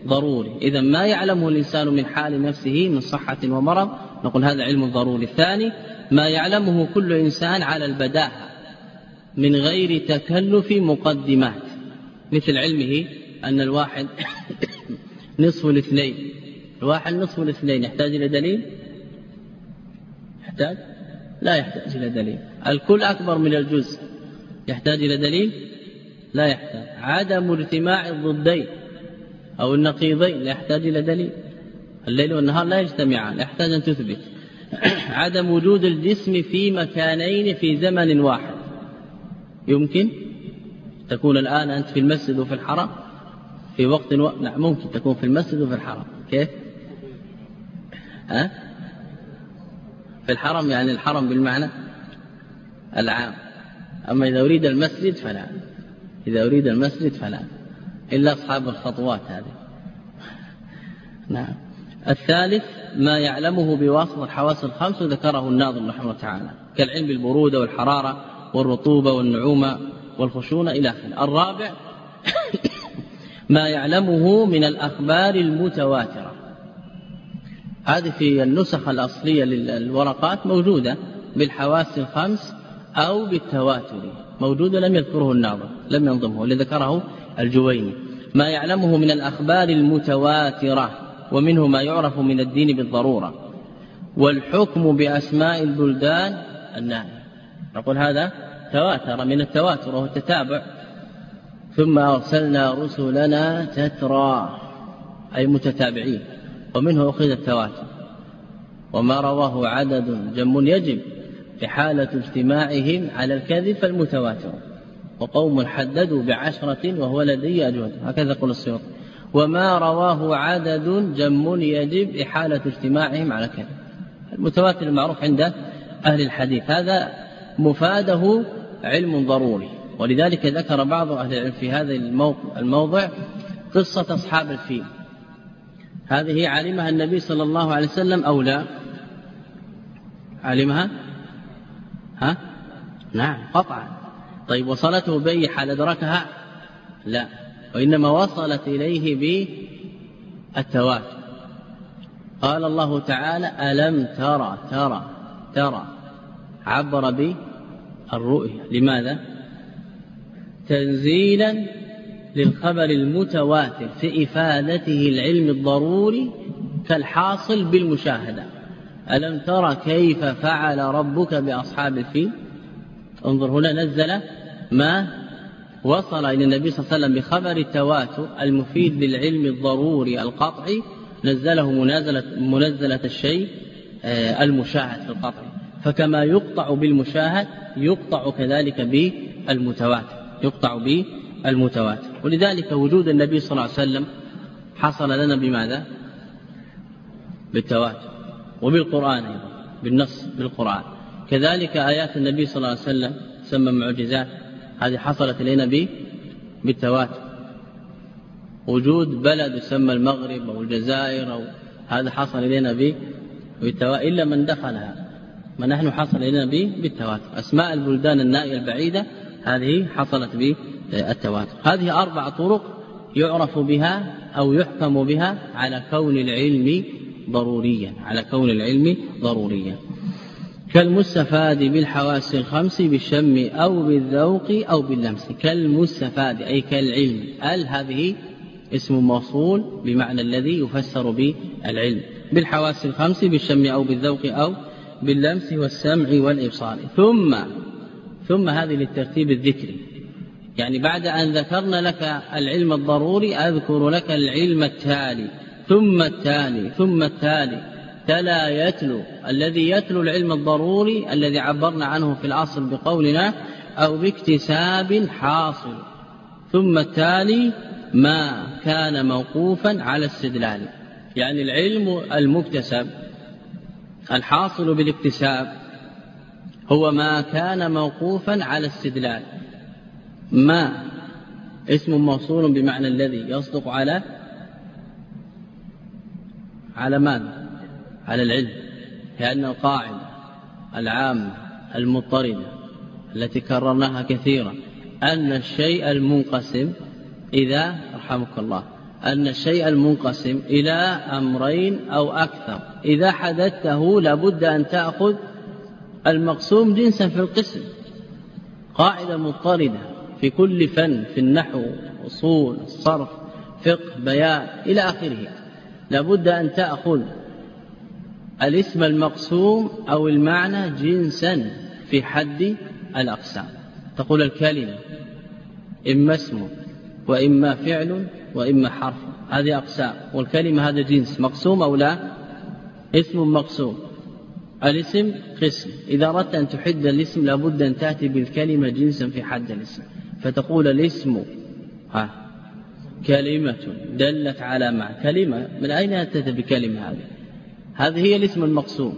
ضروري. إذا ما يعلمه الإنسان من حال نفسه من صحة ومرض نقول هذا علم ضروري. الثاني ما يعلمه كل إنسان على البداهة من غير تكلف مقدمات، مثل علمه أن الواحد نصف الاثنين، الواحد نصف الاثنين يحتاج إلى دليل؟ يحتاج؟ لا يحتاج إلى دليل. الكل أكبر من الجزء يحتاج إلى دليل؟ لا يحتاج. عدم اجتماع الضدين أو النقيضين لا يحتاج إلى دليل. الليل والنهار لا يجتمعان لا يحتاج أن تثبت. عدم وجود الجسم في مكانين في زمن واحد يمكن تكون الآن أنت في المسجد وفي الحرم في وقت و... لا ممكن تكون في المسجد وفي الحرم. كيف؟ ها؟ في الحرم يعني الحرم بالمعنى العام، أما إذا أريد المسجد فلا، إذا أريد المسجد فلا، إلا أصحاب الخطوات هذه. نعم. الثالث ما يعلمه بواسطة الحواس الخمس ذكره الناظم رحمه الله تعالى كالعلم بالبرودة والحرارة والرطوبة والنعومة والخشونة إلى آخره. الرابع ما يعلمه من الأخبار المتواترة، هذه في النسخ الأصلية للورقات موجودة بالحواس الخمس أو بالتواتر، موجودة لم يذكره الناظم لم ينظمه اللي ذكره الجويني. ما يعلمه من الأخبار المتواترة ومنه ما يعرف من الدين بالضرورة، والحكم بأسماء البلدان الناهية. نقول هذا تواتر من التواتر وهو التتابع. ثم أرسلنا رسلنا تترى أي متتابعين، ومنه أخذ التواتر. وما رواه عدد جم يجب إحالة اجتماعهم على الكذب فالمتواتر، وقوم حددوا بعشرة وهو لدي أجود، هكذا يقول السيوطي. وما رواه عدد جم يجب إحالة اجتماعهم على الكذب. المتواتر المعروف عند أهل الحديث هذا مفاده علم ضروري. ولذلك ذكر بعض أهل العلم في هذا الموضع قصة أصحاب الفيل، هذه علمها النبي صلى الله عليه وسلم أو لا؟ علمها؟ ها؟ نعم قطعا. طيب وصلته بأي حال أدركها؟ لا، وإنما وصلت إليه بالتواتر. قال الله تعالى ألم ترى ترى ترى عبر بالرؤية. لماذا؟ تنزيلا للخبر المتواتر في إفادته العلم الضروري كالحاصل بالمشاهدة. ألم ترى كيف فعل ربك بأصحاب الفيل؟ انظر هنا نزل ما وصل إلى النبي صلى الله عليه وسلم بخبر التواتر المفيد للعلم الضروري القطعي، نزله منازلة منزلة الشيء المشاهد في القطع. فكما يقطع بالمشاهد يقطع كذلك بالمتواتر، يقطع بالمتواتر. ولذلك وجود النبي صلى الله عليه وسلم حصل لنا بماذا؟ بالتواتر، وبالقرآن أيضا بالنص بالقرآن. كذلك آيات النبي صلى الله عليه وسلم تسمى معجزات، هذه حصلت إلينا بالتواتر. وجود بلد يسمى المغرب أو الجزائر أو هذا حصل إلينا بالتواتر، إلا من دخلها، ما نحن حصل إلينا بالتواتر. أسماء البلدان النائية البعيدة هذه حصلت بالتواتر. هذه أربع طرق يعرف بها أو يحكم بها على كون العلم ضروريا، على كون العلم ضروريا. كالمستفاد بالحواس الخمس بالشم أو بالذوق أو باللمس. كالمستفاد أي كالعلم، ال هذه اسم موصول بمعنى الذي يفسر بالعلم، بالحواس الخمس بالشم أو بالذوق أو باللمس والسمع والإبصار. ثم ثم هذه للترتيب الذكري، يعني بعد أن ذكرنا لك العلم الضروري أذكر لك العلم التالي ثم التالي ثم التالي. تلا يتلو، الذي يتلو العلم الضروري الذي عبرنا عنه في الأصل بقولنا أو باكتساب حاصل. ثم التالي ما كان موقوفا على استدلال، يعني العلم المكتسب الحاصل بالاكتساب هو ما كان موقوفا على استدلال. ما اسم موصول بمعنى الذي يصدق على على ماذا؟ على العلم، لأن القاعدة العامة المضطردة التي كررناها كثيرا أن الشيء المنقسم إذا رحمك الله أن الشيء المنقسم إلى أمرين أو أكثر إذا حددته لابد أن تأخذ المقسوم جنسا في القسم، قاعدة مضطردة في كل فن، في النحو، أصول، الصرف، فقه، بيان إلى آخره، لابد أن تأخذ الاسم المقسوم أو المعنى جنسا في حد الأقسام. تقول الكلمة إما اسم وإما فعل وإما حرف، هذه أقسام، والكلمة هذا جنس مقسوم أو لا؟ اسم مقسوم، الاسم قسم. إذا أردت أن تحد الاسم لابد أن تأتي بالكلمة جنسا في حد الاسم، فتقول الاسم ها كلمة دلت على معنى. كلمة من أين أتت بكلمة؟ هذه هذه هي الاسم المقسوم،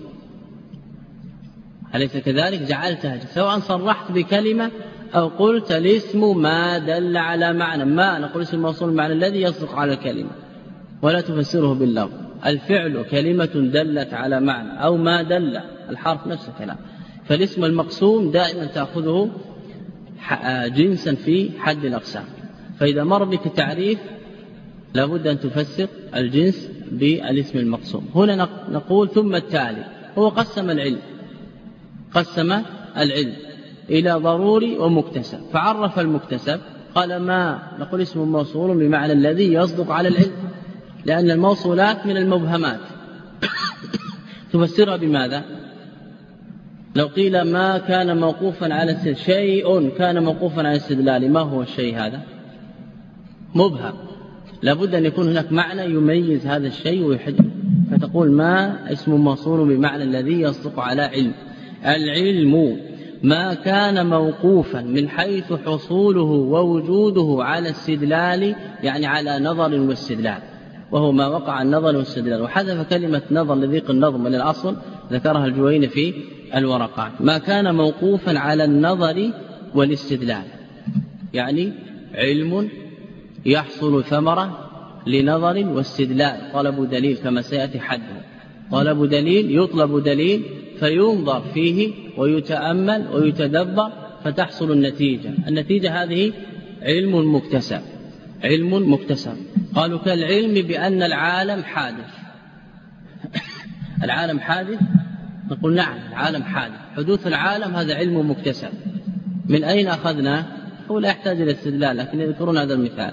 أليس كذلك؟ جعلتها سواء صرحت بكلمة أو قلت الاسم ما دل على معنى، ما نقول اسم الموصول المعنى الذي يصدق على الكلمة ولا تفسره باللفظ. الفعل كلمة دلت على معنى أو ما دل، الحرف نفس الكلام. فالاسم المقسوم دائما تأخذه جنسا في حد الأقسام، فإذا مر بك تعريف لابد أن تفسر الجنس بالاسم المقسوم. هنا نقول ثم التالي، هو قسم العلم قسم العلم إلى ضروري ومكتسب، فعرف المكتسب قال ما، نقول اسم موصول بمعنى الذي يصدق على العلم، لأن الموصولات من المبهمات. تفسرها بماذا؟ لو قيل ما كان موقوفا على استدلال، شيء كان موقوفا على استدلال، ما هو الشيء هذا؟ مبهم، لابد أن يكون هناك معنى يميز هذا الشيء ويحدد، فتقول ما اسم موصول بمعنى الذي يصدق على علم. العلم ما كان موقوفا من حيث حصوله ووجوده على استدلال، يعني على نظر واستدلال، وهو ما وقع النظر والاستدلال. وحذف كلمة نظر لضيق النظم من الأصل، ذكرها الجويني في الورقات. ما كان موقوفا على النظر والاستدلال، يعني علم يحصل ثمرة لنظر واستدلال، طلب دليل كما سيأتي حده، طلب دليل يطلب دليل فينظر فيه ويتأمل ويتدبر فتحصل النتيجة. النتيجة هذه علم مكتسب، علم مكتسب. قالوا كالعلم بأن العالم حادث. العالم حادث؟ نقول نعم العالم حادث، حدوث العالم هذا علم مكتسب. من أين أخذنا؟ هو لا يحتاج إلى استدلال، لكن يذكرون هذا المثال.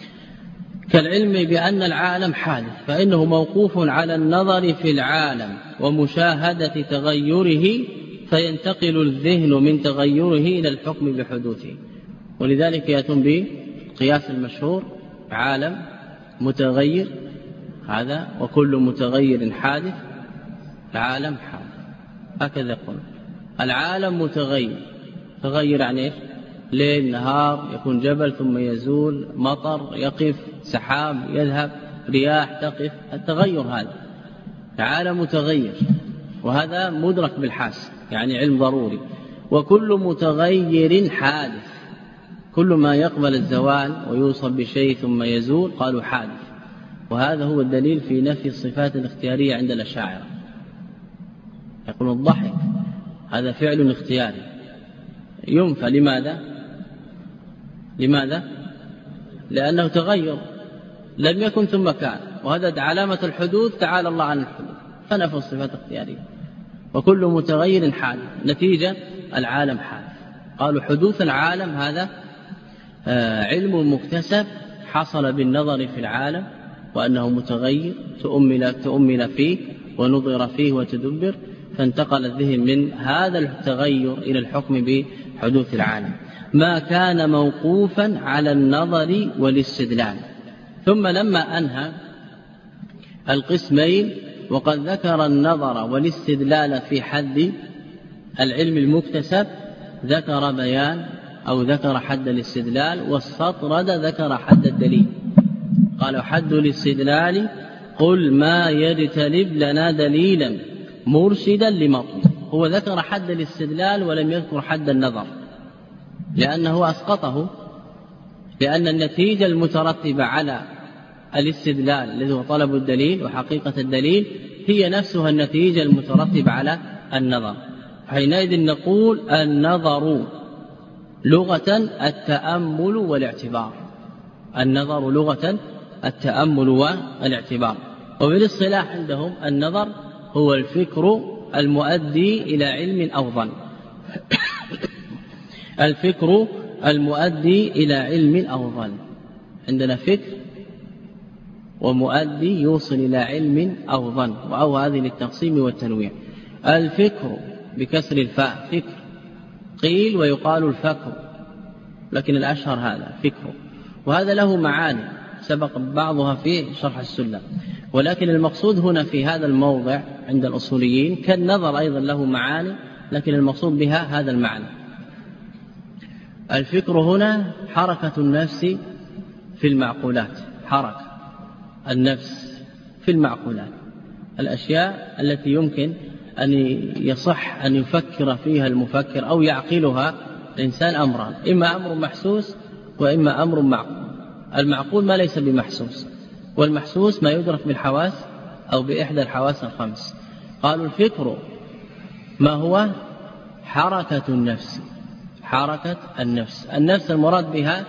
كالعلم بأن العالم حادث فإنه موقوف على النظر في العالم ومشاهدة تغيره، فينتقل الذهن من تغيره إلى الحكم بحدوثه. ولذلك يأتون بالقياس المشهور عالم متغير هذا، وكل متغير حادث، العالم حادث، هكذا يقول. العالم متغير، تغير عن إيش؟ ليل نهار، يكون جبل ثم يزول، مطر يقف، سحاب يذهب، رياح تقف، التغير هذا العالم متغير، وهذا مدرك بالحاس، يعني علم ضروري. وكل متغير حادث، كل ما يقبل الزوال ويوصف بشيء ثم يزول قالوا حادث. وهذا هو الدليل في نفي الصفات الاختيارية عند الأشاعرة. يقول الضحك هذا فعل اختياري ينفى، لماذا؟ لماذا؟ لأنه تغير، لم يكن ثم كان، وهذا علامة الحدوث، تعالى الله عن الحدوث، فنفى الصفات الاختيارية. وكل متغير حادث، نتيجة العالم حادث. قالوا حدوث العالم هذا علم مكتسب حصل بالنظر في العالم، وأنه متغير تؤمل, تؤمل فيه ونظر فيه وتدبر، فانتقل الذهن من هذا التغير إلى الحكم بحدوث العالم. ما كان موقوفا على النظر والاستدلال. ثم لما أنهى القسمين وقد ذكر النظر والاستدلال في حد العلم المكتسب، ذكر بيان أو ذكر حد الاستدلال، والسطرد ذكر حد الدليل. قال حد الاستدلال قل ما يجتلب لنا دليلا مرشدا لمطلب. هو ذكر حد الاستدلال ولم يذكر حد النظر، لأنه أسقطه، لأن النتيجة المترتبة على الاستدلال الذي هو طلب الدليل وحقيقة الدليل هي نفسها النتيجة المترتبة على النظر. حينئذ نقول النظر لغة التأمل والاعتبار، النظر لغة التأمل والاعتبار. وبالاصطلاح عندهم النظر هو الفكر المؤدي إلى علم أو ظن. الفكر المؤدي إلى علم أو ظن. عندنا فكر ومؤدي يوصل إلى علم أو ظن، أو هذه للتقسيم والتنويع. الفكر بكسر الفاء فكر، قيل ويقال الفكر، لكن الأشهر هذا فكر، وهذا له معاني سبق بعضها في شرح السلم، ولكن المقصود هنا في هذا الموضع عند الأصوليين كالنظر أيضا له معاني، لكن المقصود بها هذا المعنى. الفكر هنا حركة النفس في المعقولات، حركة النفس في المعقولات، الأشياء التي يمكن أن يصح أن يفكر فيها المفكر أو يعقلها الإنسان أمران، إما أمر محسوس وإما أمر معقول. المعقول ما ليس بمحسوس، والمحسوس ما يدرك بالحواس أو بإحدى الحواس الخمس. قالوا الفكر ما هو؟ حركة النفس، حركة النفس. النفس المراد بها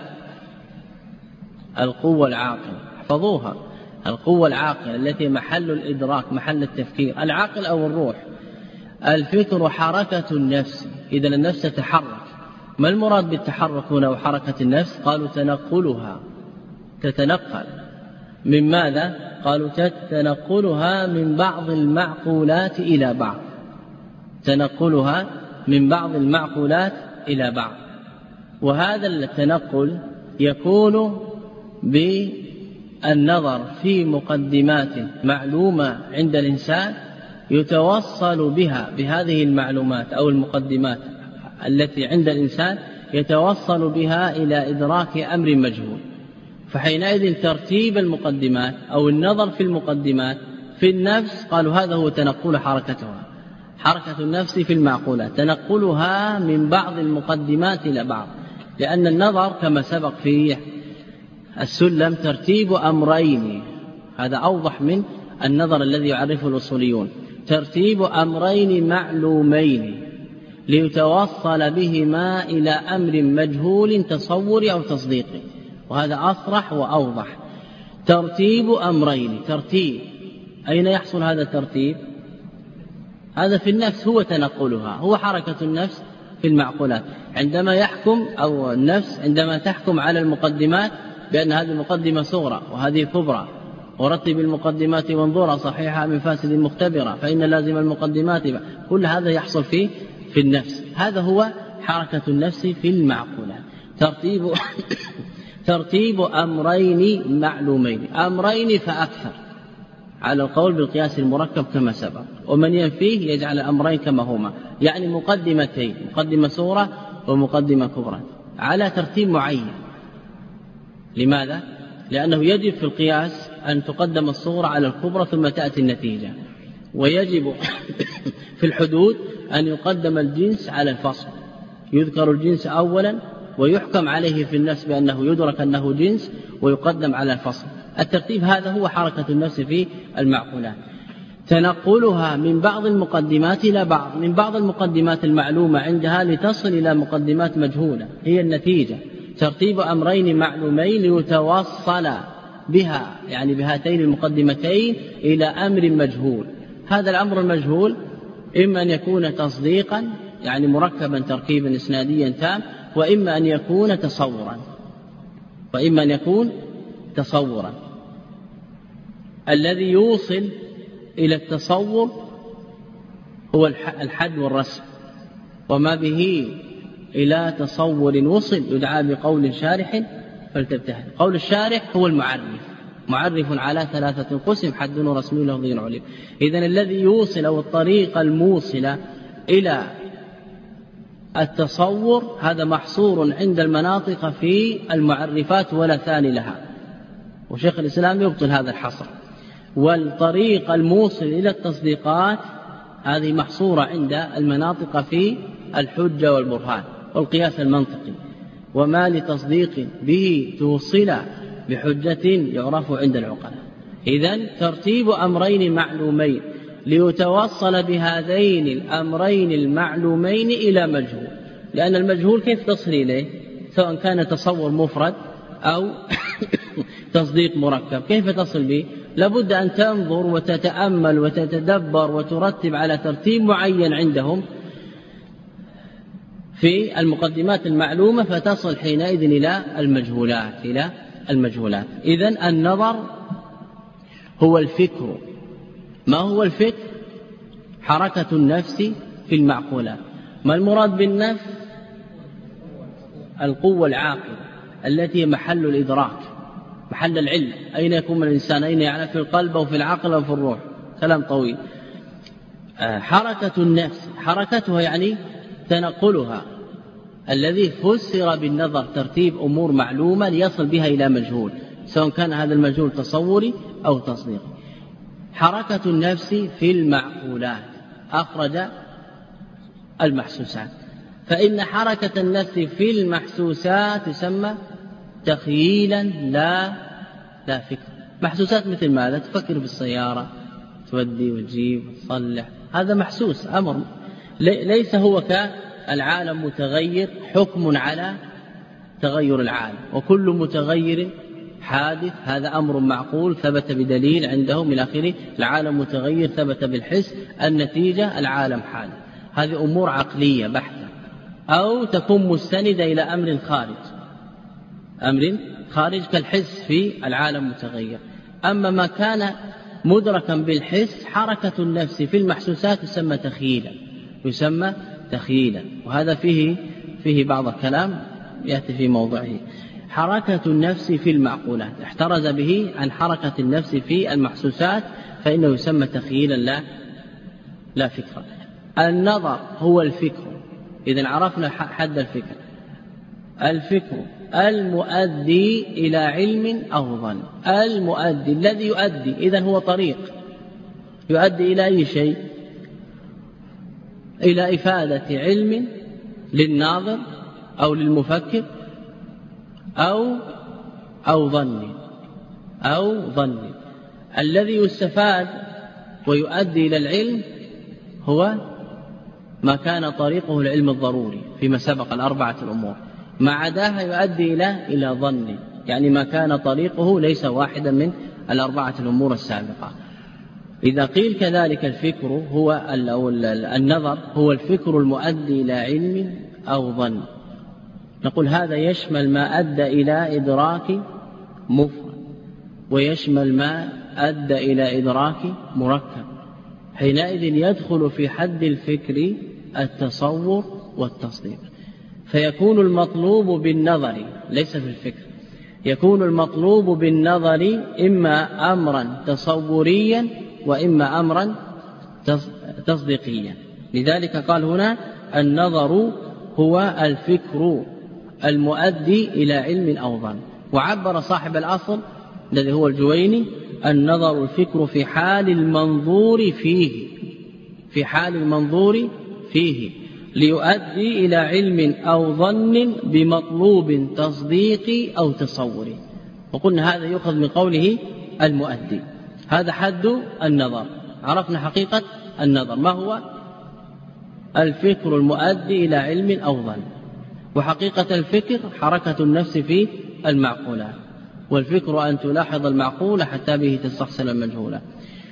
القوة العاقلة، احفظوها، القوة العاقلة التي محل الإدراك، محل التفكير، العقل أو الروح. الفكر حركة النفس، إذا النفس تتحرك. ما المراد بالتحرك هنا وحركة النفس؟ قالوا تنقلها، تتنقل من ماذا؟ قالوا تنقلها من بعض المعقولات إلى بعض، تنقلها من بعض المعقولات إلى بعض. وهذا التنقل يكون بالنظر في مقدمات معلومة عند الإنسان يتوصل بها، بهذه المعلومات أو المقدمات التي عند الإنسان يتوصل بها إلى إدراك أمر مجهول. فحينئذ ترتيب المقدمات أو النظر في المقدمات في النفس، قالوا هذا هو تنقل حركتها، حركة النفس في المعقولات، تنقلها من بعض المقدمات إلى بعض. لأن النظر كما سبق في السلم ترتيب أمرين، هذا أوضح من النظر الذي يعرفه الأصوليون، ترتيب أمرين معلومين ليتوصل بهما إلى أمر مجهول تصوري أو تصديقي، وهذا أصرح وأوضح. ترتيب أمرين، ترتيب أين يحصل هذا الترتيب؟ هذا في النفس، هو تنقلها، هو حركة النفس في المعقولات. عندما يحكم أو النفس عندما تحكم على المقدمات بأن هذه المقدمة صغرى وهذه كبرى، ورتب المقدمات وانظرها صحيحة من فاسد مختبرة، فإن لازم المقدمات، كل هذا يحصل في في النفس. هذا هو حركة النفس في المعقولات. ترتيب ترتيب أمرين معلومين، أمرين فأكثر على القول بالقياس المركب كما سبق، ومن ينفيه يجعل الأمرين كما هما، يعني مقدمتين، مقدمة صغرى ومقدمة كبرى على ترتيب معين. لماذا؟ لأنه يجب في القياس أن تقدم الصغرى على الكبرى ثم تأتي النتيجة، ويجب في الحدود أن يقدم الجنس على الفصل، يذكر الجنس أولا ويحكم عليه في النفس بأنه يدرك أنه جنس ويقدم على الفصل. الترتيب هذا هو حركة النفس في المعقولات، تنقلها من بعض المقدمات إلى بعض، من بعض المقدمات المعلومة عندها لتصل إلى مقدمات مجهولة، هي النتيجة. ترتيب أمرين معلومين ليتوصل بها، يعني بهاتين المقدمتين، إلى أمر مجهول. هذا الأمر المجهول إما أن يكون تصديقا، يعني مركبا تركيبا إسناديا تام، وإما أن يكون تصورا، وإما أن يكون تصورا. الذي يوصل إلى التصور هو الحد والرسم، وما به إلى تصور وصل يدعى بقول شارح فلتبتهل. قول الشارح هو المعرف، معرف على ثلاثة قسم: حد ورسم لفظي علم. إذن الذي يوصل أو الطريق الموصلة إلى التصور هذا محصور عند المناطق في المعرفات ولا ثاني لها، وشيخ الإسلام يبطل هذا الحصر. والطريق الموصل إلى التصديقات هذه محصورة عند المناطق في الحجة والبرهان والقياس المنطقي، وما لتصديق به توصل بحجة يعرف عند العقلاء. إذن ترتيب أمرين معلومين ليتوصل بهذين الأمرين المعلومين إلى مجهول، لأن المجهول كيف تصل إليه؟ سواء كان تصور مفرد أو تصديق مركب. كيف تصل به؟ لابد أن تنظر وتتأمل وتتدبر وترتب على ترتيب معين عندهم في المقدمات المعلومة، فتصل حينئذ إلى المجهولات إلى المجهولات. إذن النظر هو الفكر. ما هو الفكر؟ حركة النفس في المعقولات. ما المراد بالنفس؟ القوة العاقلة التي محل الإدراك، محل العلم. أين يكون الإنسان؟ أين يعلم؟ في القلب أو في العقل أو في الروح؟ كلام طويل. حركة النفس، حركتها يعني تنقلها، الذي فسر بالنظر ترتيب أمور معلومة ليصل بها إلى مجهول، سواء كان هذا المجهول تصوري أو تصديقي. حركة النفس في المعقولات أخرج المحسوسات، فإن حركة النفس في المحسوسات تسمى تخييلا لا لا فكر. محسوسات مثل ماذا؟ تفكر بالسيارة، تودي وتجيب وتصلح، هذا محسوس، أمر ليس هو كالعالم متغير حكم على تغير العالم، وكل متغير حادث، هذا أمر معقول ثبت بدليل عندهم إلى آخره. العالم متغير ثبت بالحس، النتيجة العالم حادث. هذه أمور عقلية بحتة، أو تكون مستندة إلى أمر خارج، أمر خارج كالحس في العالم متغير. أما ما كان مدركا بالحس، حركة النفس في المحسوسات يسمى تخييلا، يسمى تخييلا. وهذا فيه فيه بعض الكلام يأتي في موضعه. حركة النفس في المعقولات احترز به عن حركة النفس في المحسوسات، فإنه يسمى تخييلا لا لا فكرة. النظر هو الفكر. إذن عرفنا حد الفكر. الفكر المؤدي إلى علم أو ظن. المؤدي الذي يؤدي، إذن هو طريق يؤدي إلى أي شيء؟ إلى إفادة علم للناظر أو للمفكر أو أو ظن أو ظن. الذي يستفاد ويؤدي إلى العلم هو ما كان طريقه العلم الضروري فيما سبق الأربعة الأمور، ما عداها يؤدي إلى إلى ظن، يعني ما كان طريقه ليس واحدا من الأربعة الأمور السابقة. إذا قيل كذلك الفكر هو النظر هو الفكر المؤدي إلى علم أو ظن، نقول هذا يشمل ما أدى إلى إدراك مفرد، ويشمل ما أدى إلى إدراك مركب. حينئذ يدخل في حد الفكر التصور والتصديق. فيكون المطلوب بالنظر ليس في الفكر، يكون المطلوب بالنظر إما أمرا تصوريا وإما أمرا تصديقيا. لذلك قال هنا النظر هو الفكر المؤدي إلى علم أو ظن. وعبر صاحب الأصل الذي هو الجويني النظر الفكر في حال المنظور فيه، في حال المنظور فيه ليؤدي إلى علم أو ظن بمطلوب تصديقي أو تصوري. وقلنا هذا يؤخذ من قوله المؤدي. هذا حد النظر. عرفنا حقيقة النظر ما هو؟ الفكر المؤدي إلى علم أو ظن. وحقيقة الفكر حركة النفس في المعقولات، والفكر أن تلاحظ المعقول حتى به تستحصل المجهول.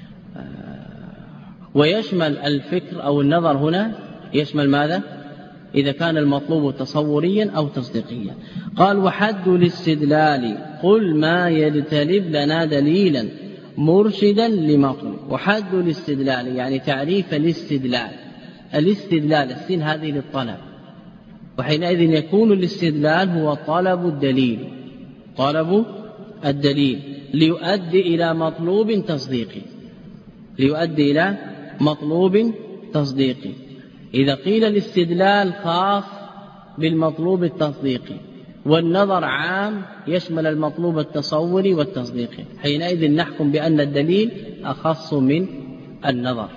ويشمل الفكر أو النظر هنا يشمل ماذا؟ إذا كان المطلوب تصوريا أو تصديقيا. قال وحد الاستدلال قل ما يجتلب لنا دليلا مرشدا لمطلوب. وحد الاستدلال يعني تعريف الاستدلال. الاستدلال السين هذه للطلب، وحينئذ يكون الاستدلال هو طلب الدليل، طلب الدليل ليؤدي إلى مطلوب تصديقي، ليؤدي إلى مطلوب تصديقي. إذا قيل الاستدلال خاص بالمطلوب التصديقي، والنظر عام يشمل المطلوب التصوري والتصديقي، حينئذ نحكم بأن الدليل أخص من النظر.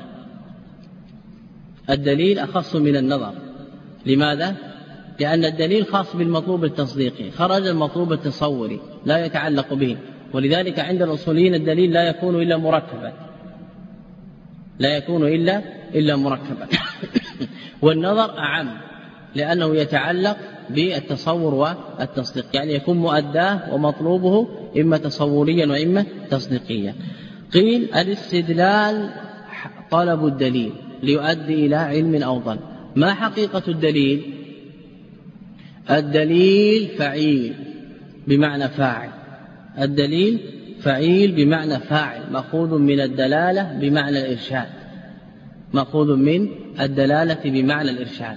الدليل أخص من النظر. لماذا؟ لأن الدليل خاص بالمطلوب التصديقي، خرج المطلوب التصوري لا يتعلق به. ولذلك عند الأصوليين الدليل لا يكون إلا مركبا، لا يكون إلا إلا مركبا. والنظر أعم، لأنه يتعلق بالتصور والتصديق، يعني يكون مؤداه ومطلوبه إما تصوريا وإما تصديقيا. قيل الاستدلال طلب الدليل ليؤدي إلى علم أو ظن. ما حقيقة الدليل؟ الدليل فعيل بمعنى فاعل، الدليل فعيل بمعنى فاعل، مأخوذ من الدلالة بمعنى الإرشاد، مأخوذ من الدلالة بمعنى الإرشاد.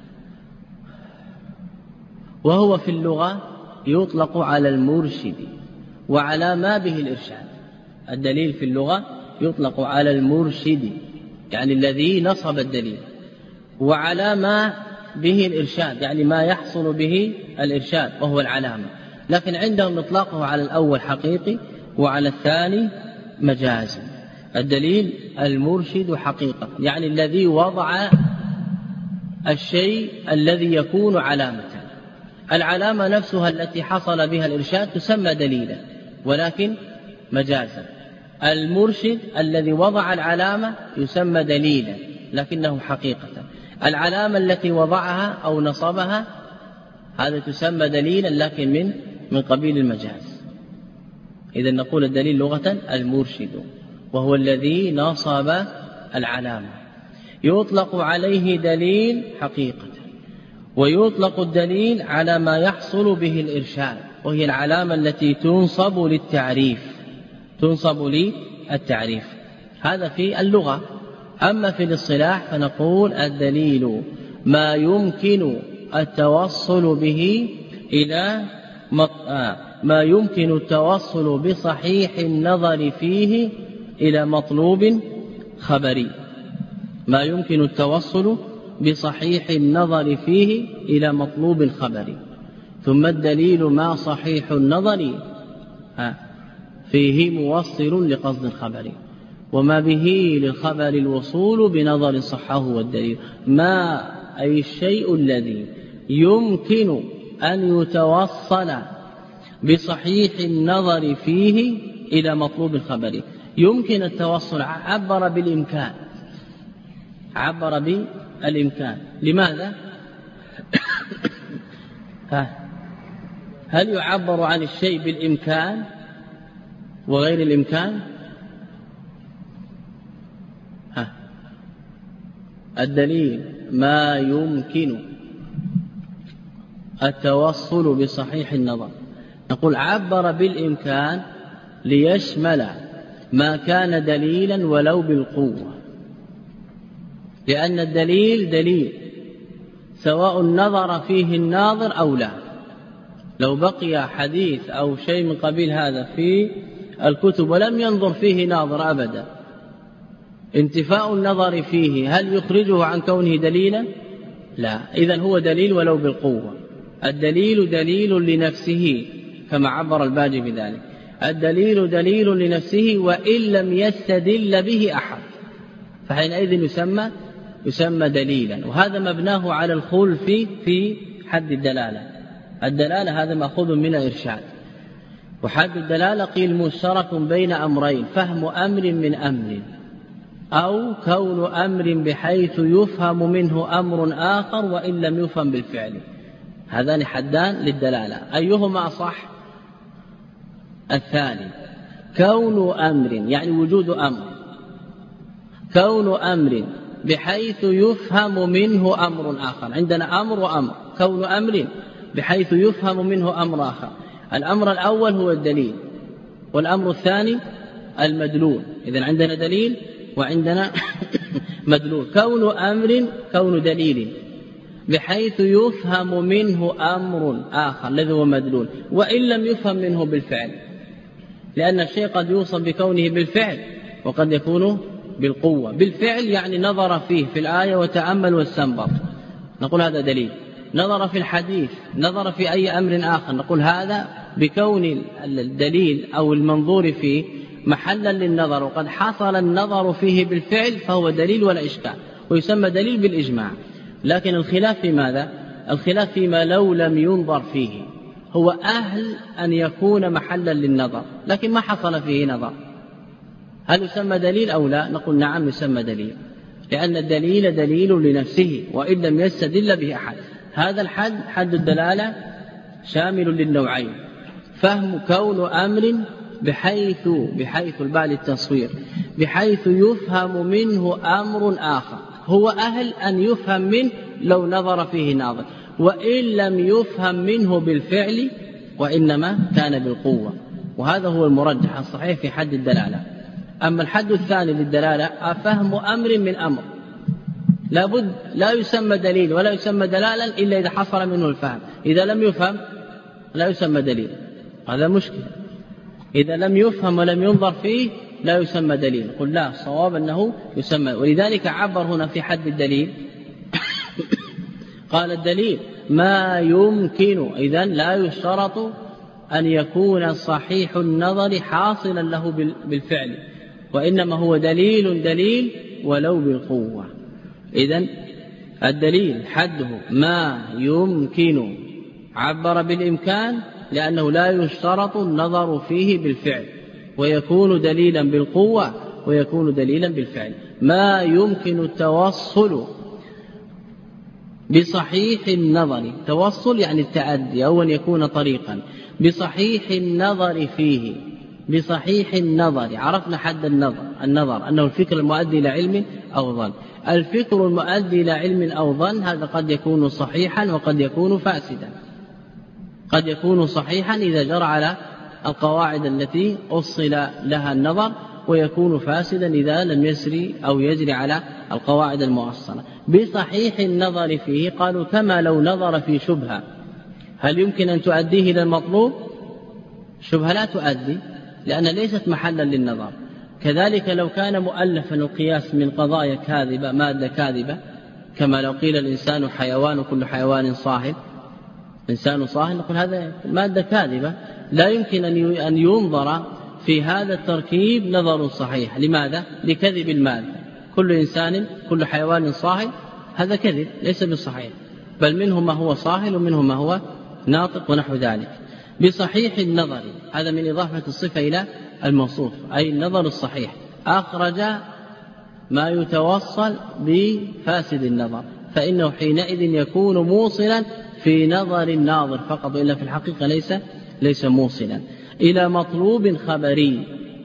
وهو في اللغة يطلق على المرشد وعلى ما به الإرشاد. الدليل في اللغة يطلق على المرشد يعني الذي نصب الدليل، وعلى ما به الإرشاد يعني ما يحصل به الإرشاد وهو العلامة. لكن عندهم إطلاقه على الأول حقيقي وعلى الثاني مجازي. الدليل المرشد حقيقة يعني الذي وضع الشيء الذي يكون علامة. العلامة نفسها التي حصل بها الإرشاد تسمى دليلا ولكن مجازا. المرشد الذي وضع العلامة يسمى دليلا لكنه حقيقة. العلامة التي وضعها أو نصبها هذا تسمى دليلا لكن من من قبيل المجاز. إذن نقول الدليل لغة المرشد وهو الذي نصب العلامة. يطلق عليه دليل حقيقة، ويطلق الدليل على ما يحصل به الإرشاد وهي العلامة التي تنصب للتعريف، تنصب للتعريف. هذا في اللغة. أما في الاصطلاح فنقول الدليل ما يمكن التوصل به إلى ما يمكن التوصل بصحيح النظر فيه إلى مطلوب خبري، ما يمكن التوصل بصحيح النظر فيه إلى مطلوب خبري. ثم الدليل ما صحيح النظر فيه موصل لقصد خبري، وما به للخبر الوصول بنظر صحه والدليل. ما أي الشيء الذي يمكن أن يتوصل بصحيح النظر فيه إلى مطلوب خبري. يمكن التوصل، عبر بالإمكان، عبر بالإمكان. لماذا؟ هل يعبر عن الشيء بالإمكان وغير الإمكان؟ ها. الدليل ما يمكن التوصل بصحيح النظر، نقول عبر بالإمكان ليشمل ما كان دليلا ولو بالقوة، لأن الدليل دليل سواء نظر فيه الناظر أو لا. لو بقي حديث أو شيء من قبيل هذا في الكتب ولم ينظر فيه ناظر أبدا، انتفاء النظر فيه هل يخرجه عن كونه دليلا؟ لا. إذن هو دليل ولو بالقوة. الدليل دليل لنفسه كما عبر الباجي بذلك، الدليل دليل لنفسه وإن لم يستدل به أحد فحينئذ يسمى يسمى دليلا. وهذا مبناه على الخلف في حد الدلالة. الدلالة هذا مأخوذ من الإرشاد، وحد الدلالة قيل مشترك بين أمرين: فهم أمر من أمر، أو كون أمر بحيث يفهم منه أمر آخر وإن لم يفهم بالفعل. هذان حدان للدلالة، أيهما صح؟ الثاني. كون أمر يعني وجود أمر، كون أمر بحيث يفهم منه أمر آخر. عندنا أمر وأمر. كون أمر بحيث يفهم منه أمر آخر. الأمر الأول هو الدليل، والأمر الثاني المدلول. إذن عندنا دليل وعندنا مدلول. كون أمر كون دليل بحيث يفهم منه أمر آخر الذي هو مدلول، وإن لم يفهم منه بالفعل، لأن الشيء قد يوصف بكونه بالفعل وقد يكون بالقوة. بالفعل يعني نظر فيه في الآية وتأمل واستنبط، نقول هذا دليل. نظر في الحديث، نظر في أي أمر آخر، نقول هذا بكون الدليل أو المنظور فيه محلا للنظر وقد حصل النظر فيه بالفعل فهو دليل ولا إشكال، ويسمى دليل بالإجماع. لكن الخلاف في ماذا؟ الخلاف فيما لو لم ينظر فيه، هو أهل أن يكون محلا للنظر لكن ما حصل فيه نظر، هل يسمى دليل أو لا؟ نقول نعم يسمى دليل، لأن الدليل دليل لنفسه وإن لم يستدل به أحد. هذا الحد حد الدلالة شامل للنوعين، فهم كون أمر بحيث بحيث الباء للتصوير بحيث يفهم منه أمر آخر هو أهل أن يفهم منه لو نظر فيه ناظر، وإن لم يفهم منه بالفعل وإنما كان بالقوة، وهذا هو المرجح الصحيح في حد الدلالة. أما الحد الثاني للدلالة فهم أمر من أمر، لابد لا يسمى دليل ولا يسمى دلالا إلا إذا حصل منه الفهم، إذا لم يفهم لا يسمى دليل، هذا مشكلة. إذا لم يفهم ولم ينظر فيه لا يسمى دليل، قل لا، الصواب أنه يسمى. ولذلك عبر هنا في حد الدليل قال الدليل ما يمكن، إذن لا يشترط أن يكون صحيح النظر حاصلا له بالفعل، وإنما هو دليل دليل ولو بالقوة. إذن الدليل حده ما يمكن، عبر بالإمكان لأنه لا يشترط النظر فيه بالفعل، ويكون دليلا بالقوة ويكون دليلا بالفعل. ما يمكن التوصل بصحيح النظر، توصل يعني التعدي أو أن يكون طريقا، بصحيح النظر فيه، بصحيح النظر. عرفنا حد النظر، النظر أنه الفكر المؤدي إلى علم أو ظن. الفكر المؤدي إلى علم أو ظن هذا قد يكون صحيحا وقد يكون فاسدا، قد يكون صحيحا إذا جرى على القواعد التي أصل لها النظر، ويكون فاسدا إذا لم يسري أو يجري على القواعد المؤصلة. بصحيح النظر فيه قالوا كما لو نظر في شبهة، هل يمكن أن تؤديه إلى المطلوب؟ شبهة لا تؤدي لأن ليست محلا للنظر. كذلك لو كان مؤلفا القياس من قضايا كاذبة، مادة كاذبة، كما لو قيل الإنسان حيوان وكل حيوان صاهل، إنسان صاهل، نقول هذا مادة كاذبة، لا يمكن أن ينظر في هذا التركيب نظر صحيح. لماذا؟ لكذب المادة، كل إنسان كل حيوان صاهل، هذا كذب ليس بالصحيح، بل منه ما هو صاهل ومنه ما هو ناطق ونحو ذلك. بصحيح النظر هذا من إضافة الصفة إلى الموصوف، أي النظر الصحيح، أخرج ما يتوصل بفاسد النظر، فإنه حينئذ يكون موصلا في نظر الناظر فقط، إلا في الحقيقة ليس ليس موصلا إلى مطلوب خبري.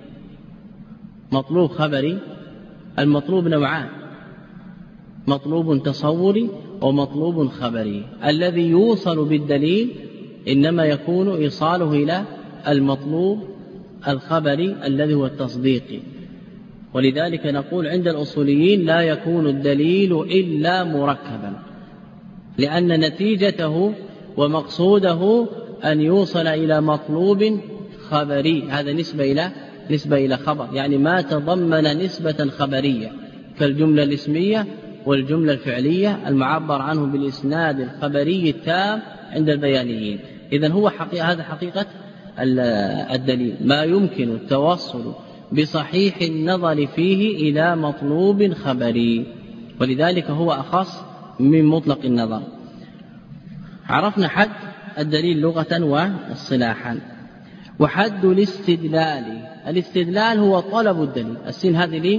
مطلوب خبري، المطلوب نوعان، مطلوب تصوري ومطلوب خبري. الذي يوصل بالدليل إنما يكون إيصاله إلى المطلوب الخبري الذي هو التصديق. ولذلك نقول عند الأصوليين لا يكون الدليل إلا مركبا، لأن نتيجته ومقصوده أن يوصل إلى مطلوب خبري، هذا نسبة إلى نسبة إلى خبر، يعني ما تضمن نسبة خبرية كالجملة الاسمية والجملة الفعلية المعبر عنه بالإسناد الخبري التام عند البيانيين. إذن هو حقيقة، هذا حقيقة الدليل، ما يمكن التوصل بصحيح النظر فيه إلى مطلوب خبري، ولذلك هو أخص من مطلق النظر. عرفنا حد الدليل لغة واصطلاحا. وحد الاستدلال، الاستدلال هو طلب الدليل، السين هذه لي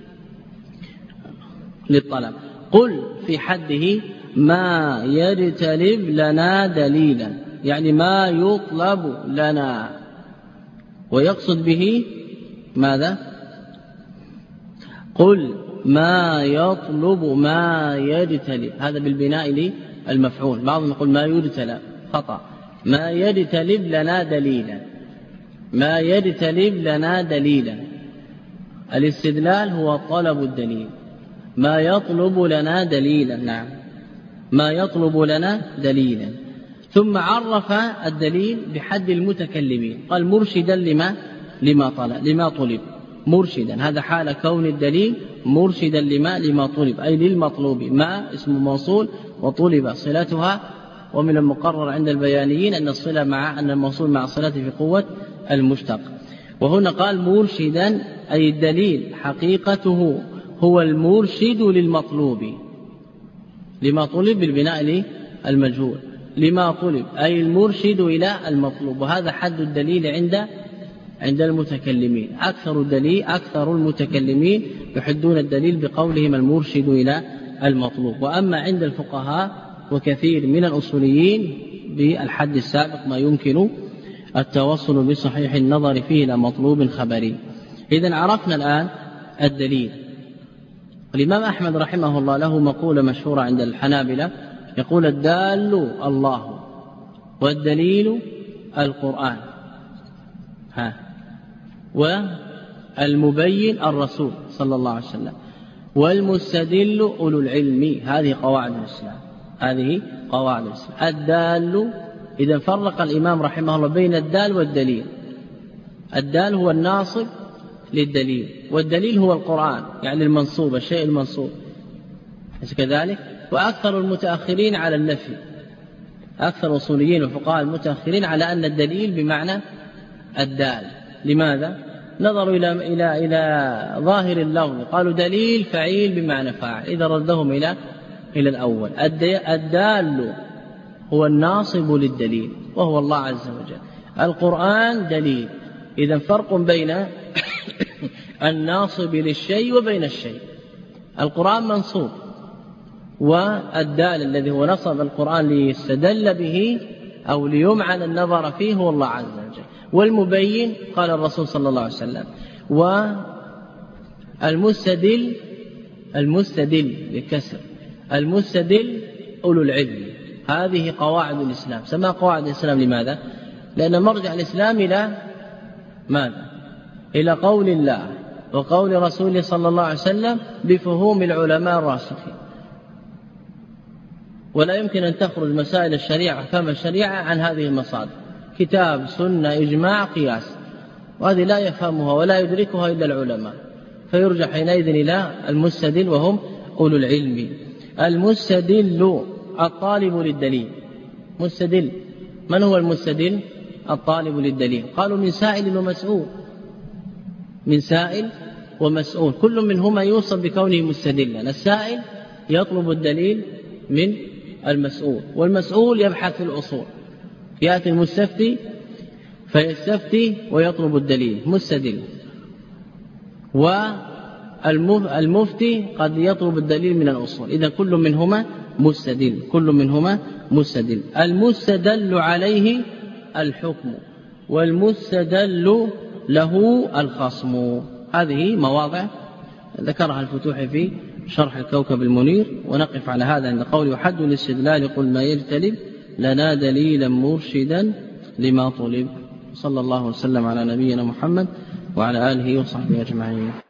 للطلب. قل في حده ما يجتلب لنا دليلا، يعني ما يطلب لنا، ويقصد به ماذا؟ قل ما يطلب ما يجتلب، هذا بالبناء للمفعول، بعضهم يقول ما يجتلب، خطأ، ما يجتلب لنا دليلا، ما يجتلب لنا دليلا. الاستدلال هو طلب الدليل، ما يطلب لنا دليلا، نعم، ما يطلب لنا دليلا. ثم عرف الدليل بحد المتكلمين، قال مرشدا لما لما طلب لما طلب، مرشدا، هذا حال كون الدليل مرشدا لما لما طلب، أي للمطلوب. ما اسم موصول وطلب صلتها، ومن المقرر عند البيانيين أن الصلة مع أن الموصول مع صلته في قوة المشتق. وهنا قال مرشدا، أي الدليل حقيقته هو المرشد للمطلوب، لما طلب بالبناء للمجهول، لما طلب أي المرشد إلى المطلوب. وهذا حد الدليل عند عند المتكلمين، أكثر الدليل أكثر المتكلمين يحدون الدليل بقولهم المرشد إلى المطلوب. وأما عند الفقهاء وكثير من الأصوليين بالحد السابق ما يمكن التوصل بصحيح النظر فيه إلى مطلوب خبري. إذن عرفنا الآن الدليل. الإمام أحمد رحمه الله له مقولة مشهورة عند الحنابلة يقول: الدال الله والدليل القرآن، ها والمبين الرسول صلى الله عليه وسلم، والمستدل أولو العلم. هذه قواعد الإسلام، هذه قواعد الإسلام. الدال، إذا فرق الإمام رحمه الله بين الدال والدليل. الدال هو الناصب للدليل، والدليل هو القرآن يعني المنصوب، الشيء المنصوب كذلك. وأكثر المتأخرين على النفي، أكثر الأصوليين وفقهاء المتأخرين على أن الدليل بمعنى الدال. لماذا؟ نظروا إلى إلى إلى ظاهر اللفظ، قالوا دليل فعيل بمعنى فاعل، إذا ردهم إلى إلى الأول. الدال هو الناصب للدليل وهو الله عز وجل. القرآن دليل. إذا فرق بين الناصب للشيء وبين الشيء. القرآن منصوب، والدال الذي هو نصب القرآن ليستدل به أو ليمعن النظر فيه هو الله عز وجل. والمبين قال الرسول صلى الله عليه وسلم. والمستدل، المستدل بالكسر، المستدل أولو العلم. هذه قواعد الإسلام. سمى قواعد الإسلام لماذا؟ لأن مرجع الإسلام إلى ماذا؟ إلى قول الله وقول رسوله صلى الله عليه وسلم بفهوم العلماء الراسخين. ولا يمكن أن تخرج مسائل الشريعة كما الشريعة عن هذه المصادر: كتاب، سنة، إجماع، قياس، وهذه لا يفهمها ولا يدركها إلا العلماء، فيرجع حينئذ إلى المستدل وهم أولو العلم. المستدل الطالب للدليل. مستدل، من هو المستدل؟ الطالب للدليل. قالوا من سائل ومسؤول، من سائل ومسؤول، كل منهما يوصف بكونه مستدلا. السائل يطلب الدليل من المسؤول، والمسؤول يبحث في الأصول. يأتي المستفتي فيستفتي ويطلب الدليل، مستدل. والمفتي قد يطلب الدليل من الأصول. إذا كل منهما مستدل، كل منهما مستدل. المستدل عليه الحكم، والمستدل له الخصم. هذه مواضع ذكرها الفتوح في شرح الكوكب المنير. ونقف على هذا عند قول: وحد الاستدلال قل ما يجتلب لنا دليلا مرشدا لما طلب. صلى الله وسلم على نبينا محمد وعلى آله وصحبه أجمعين.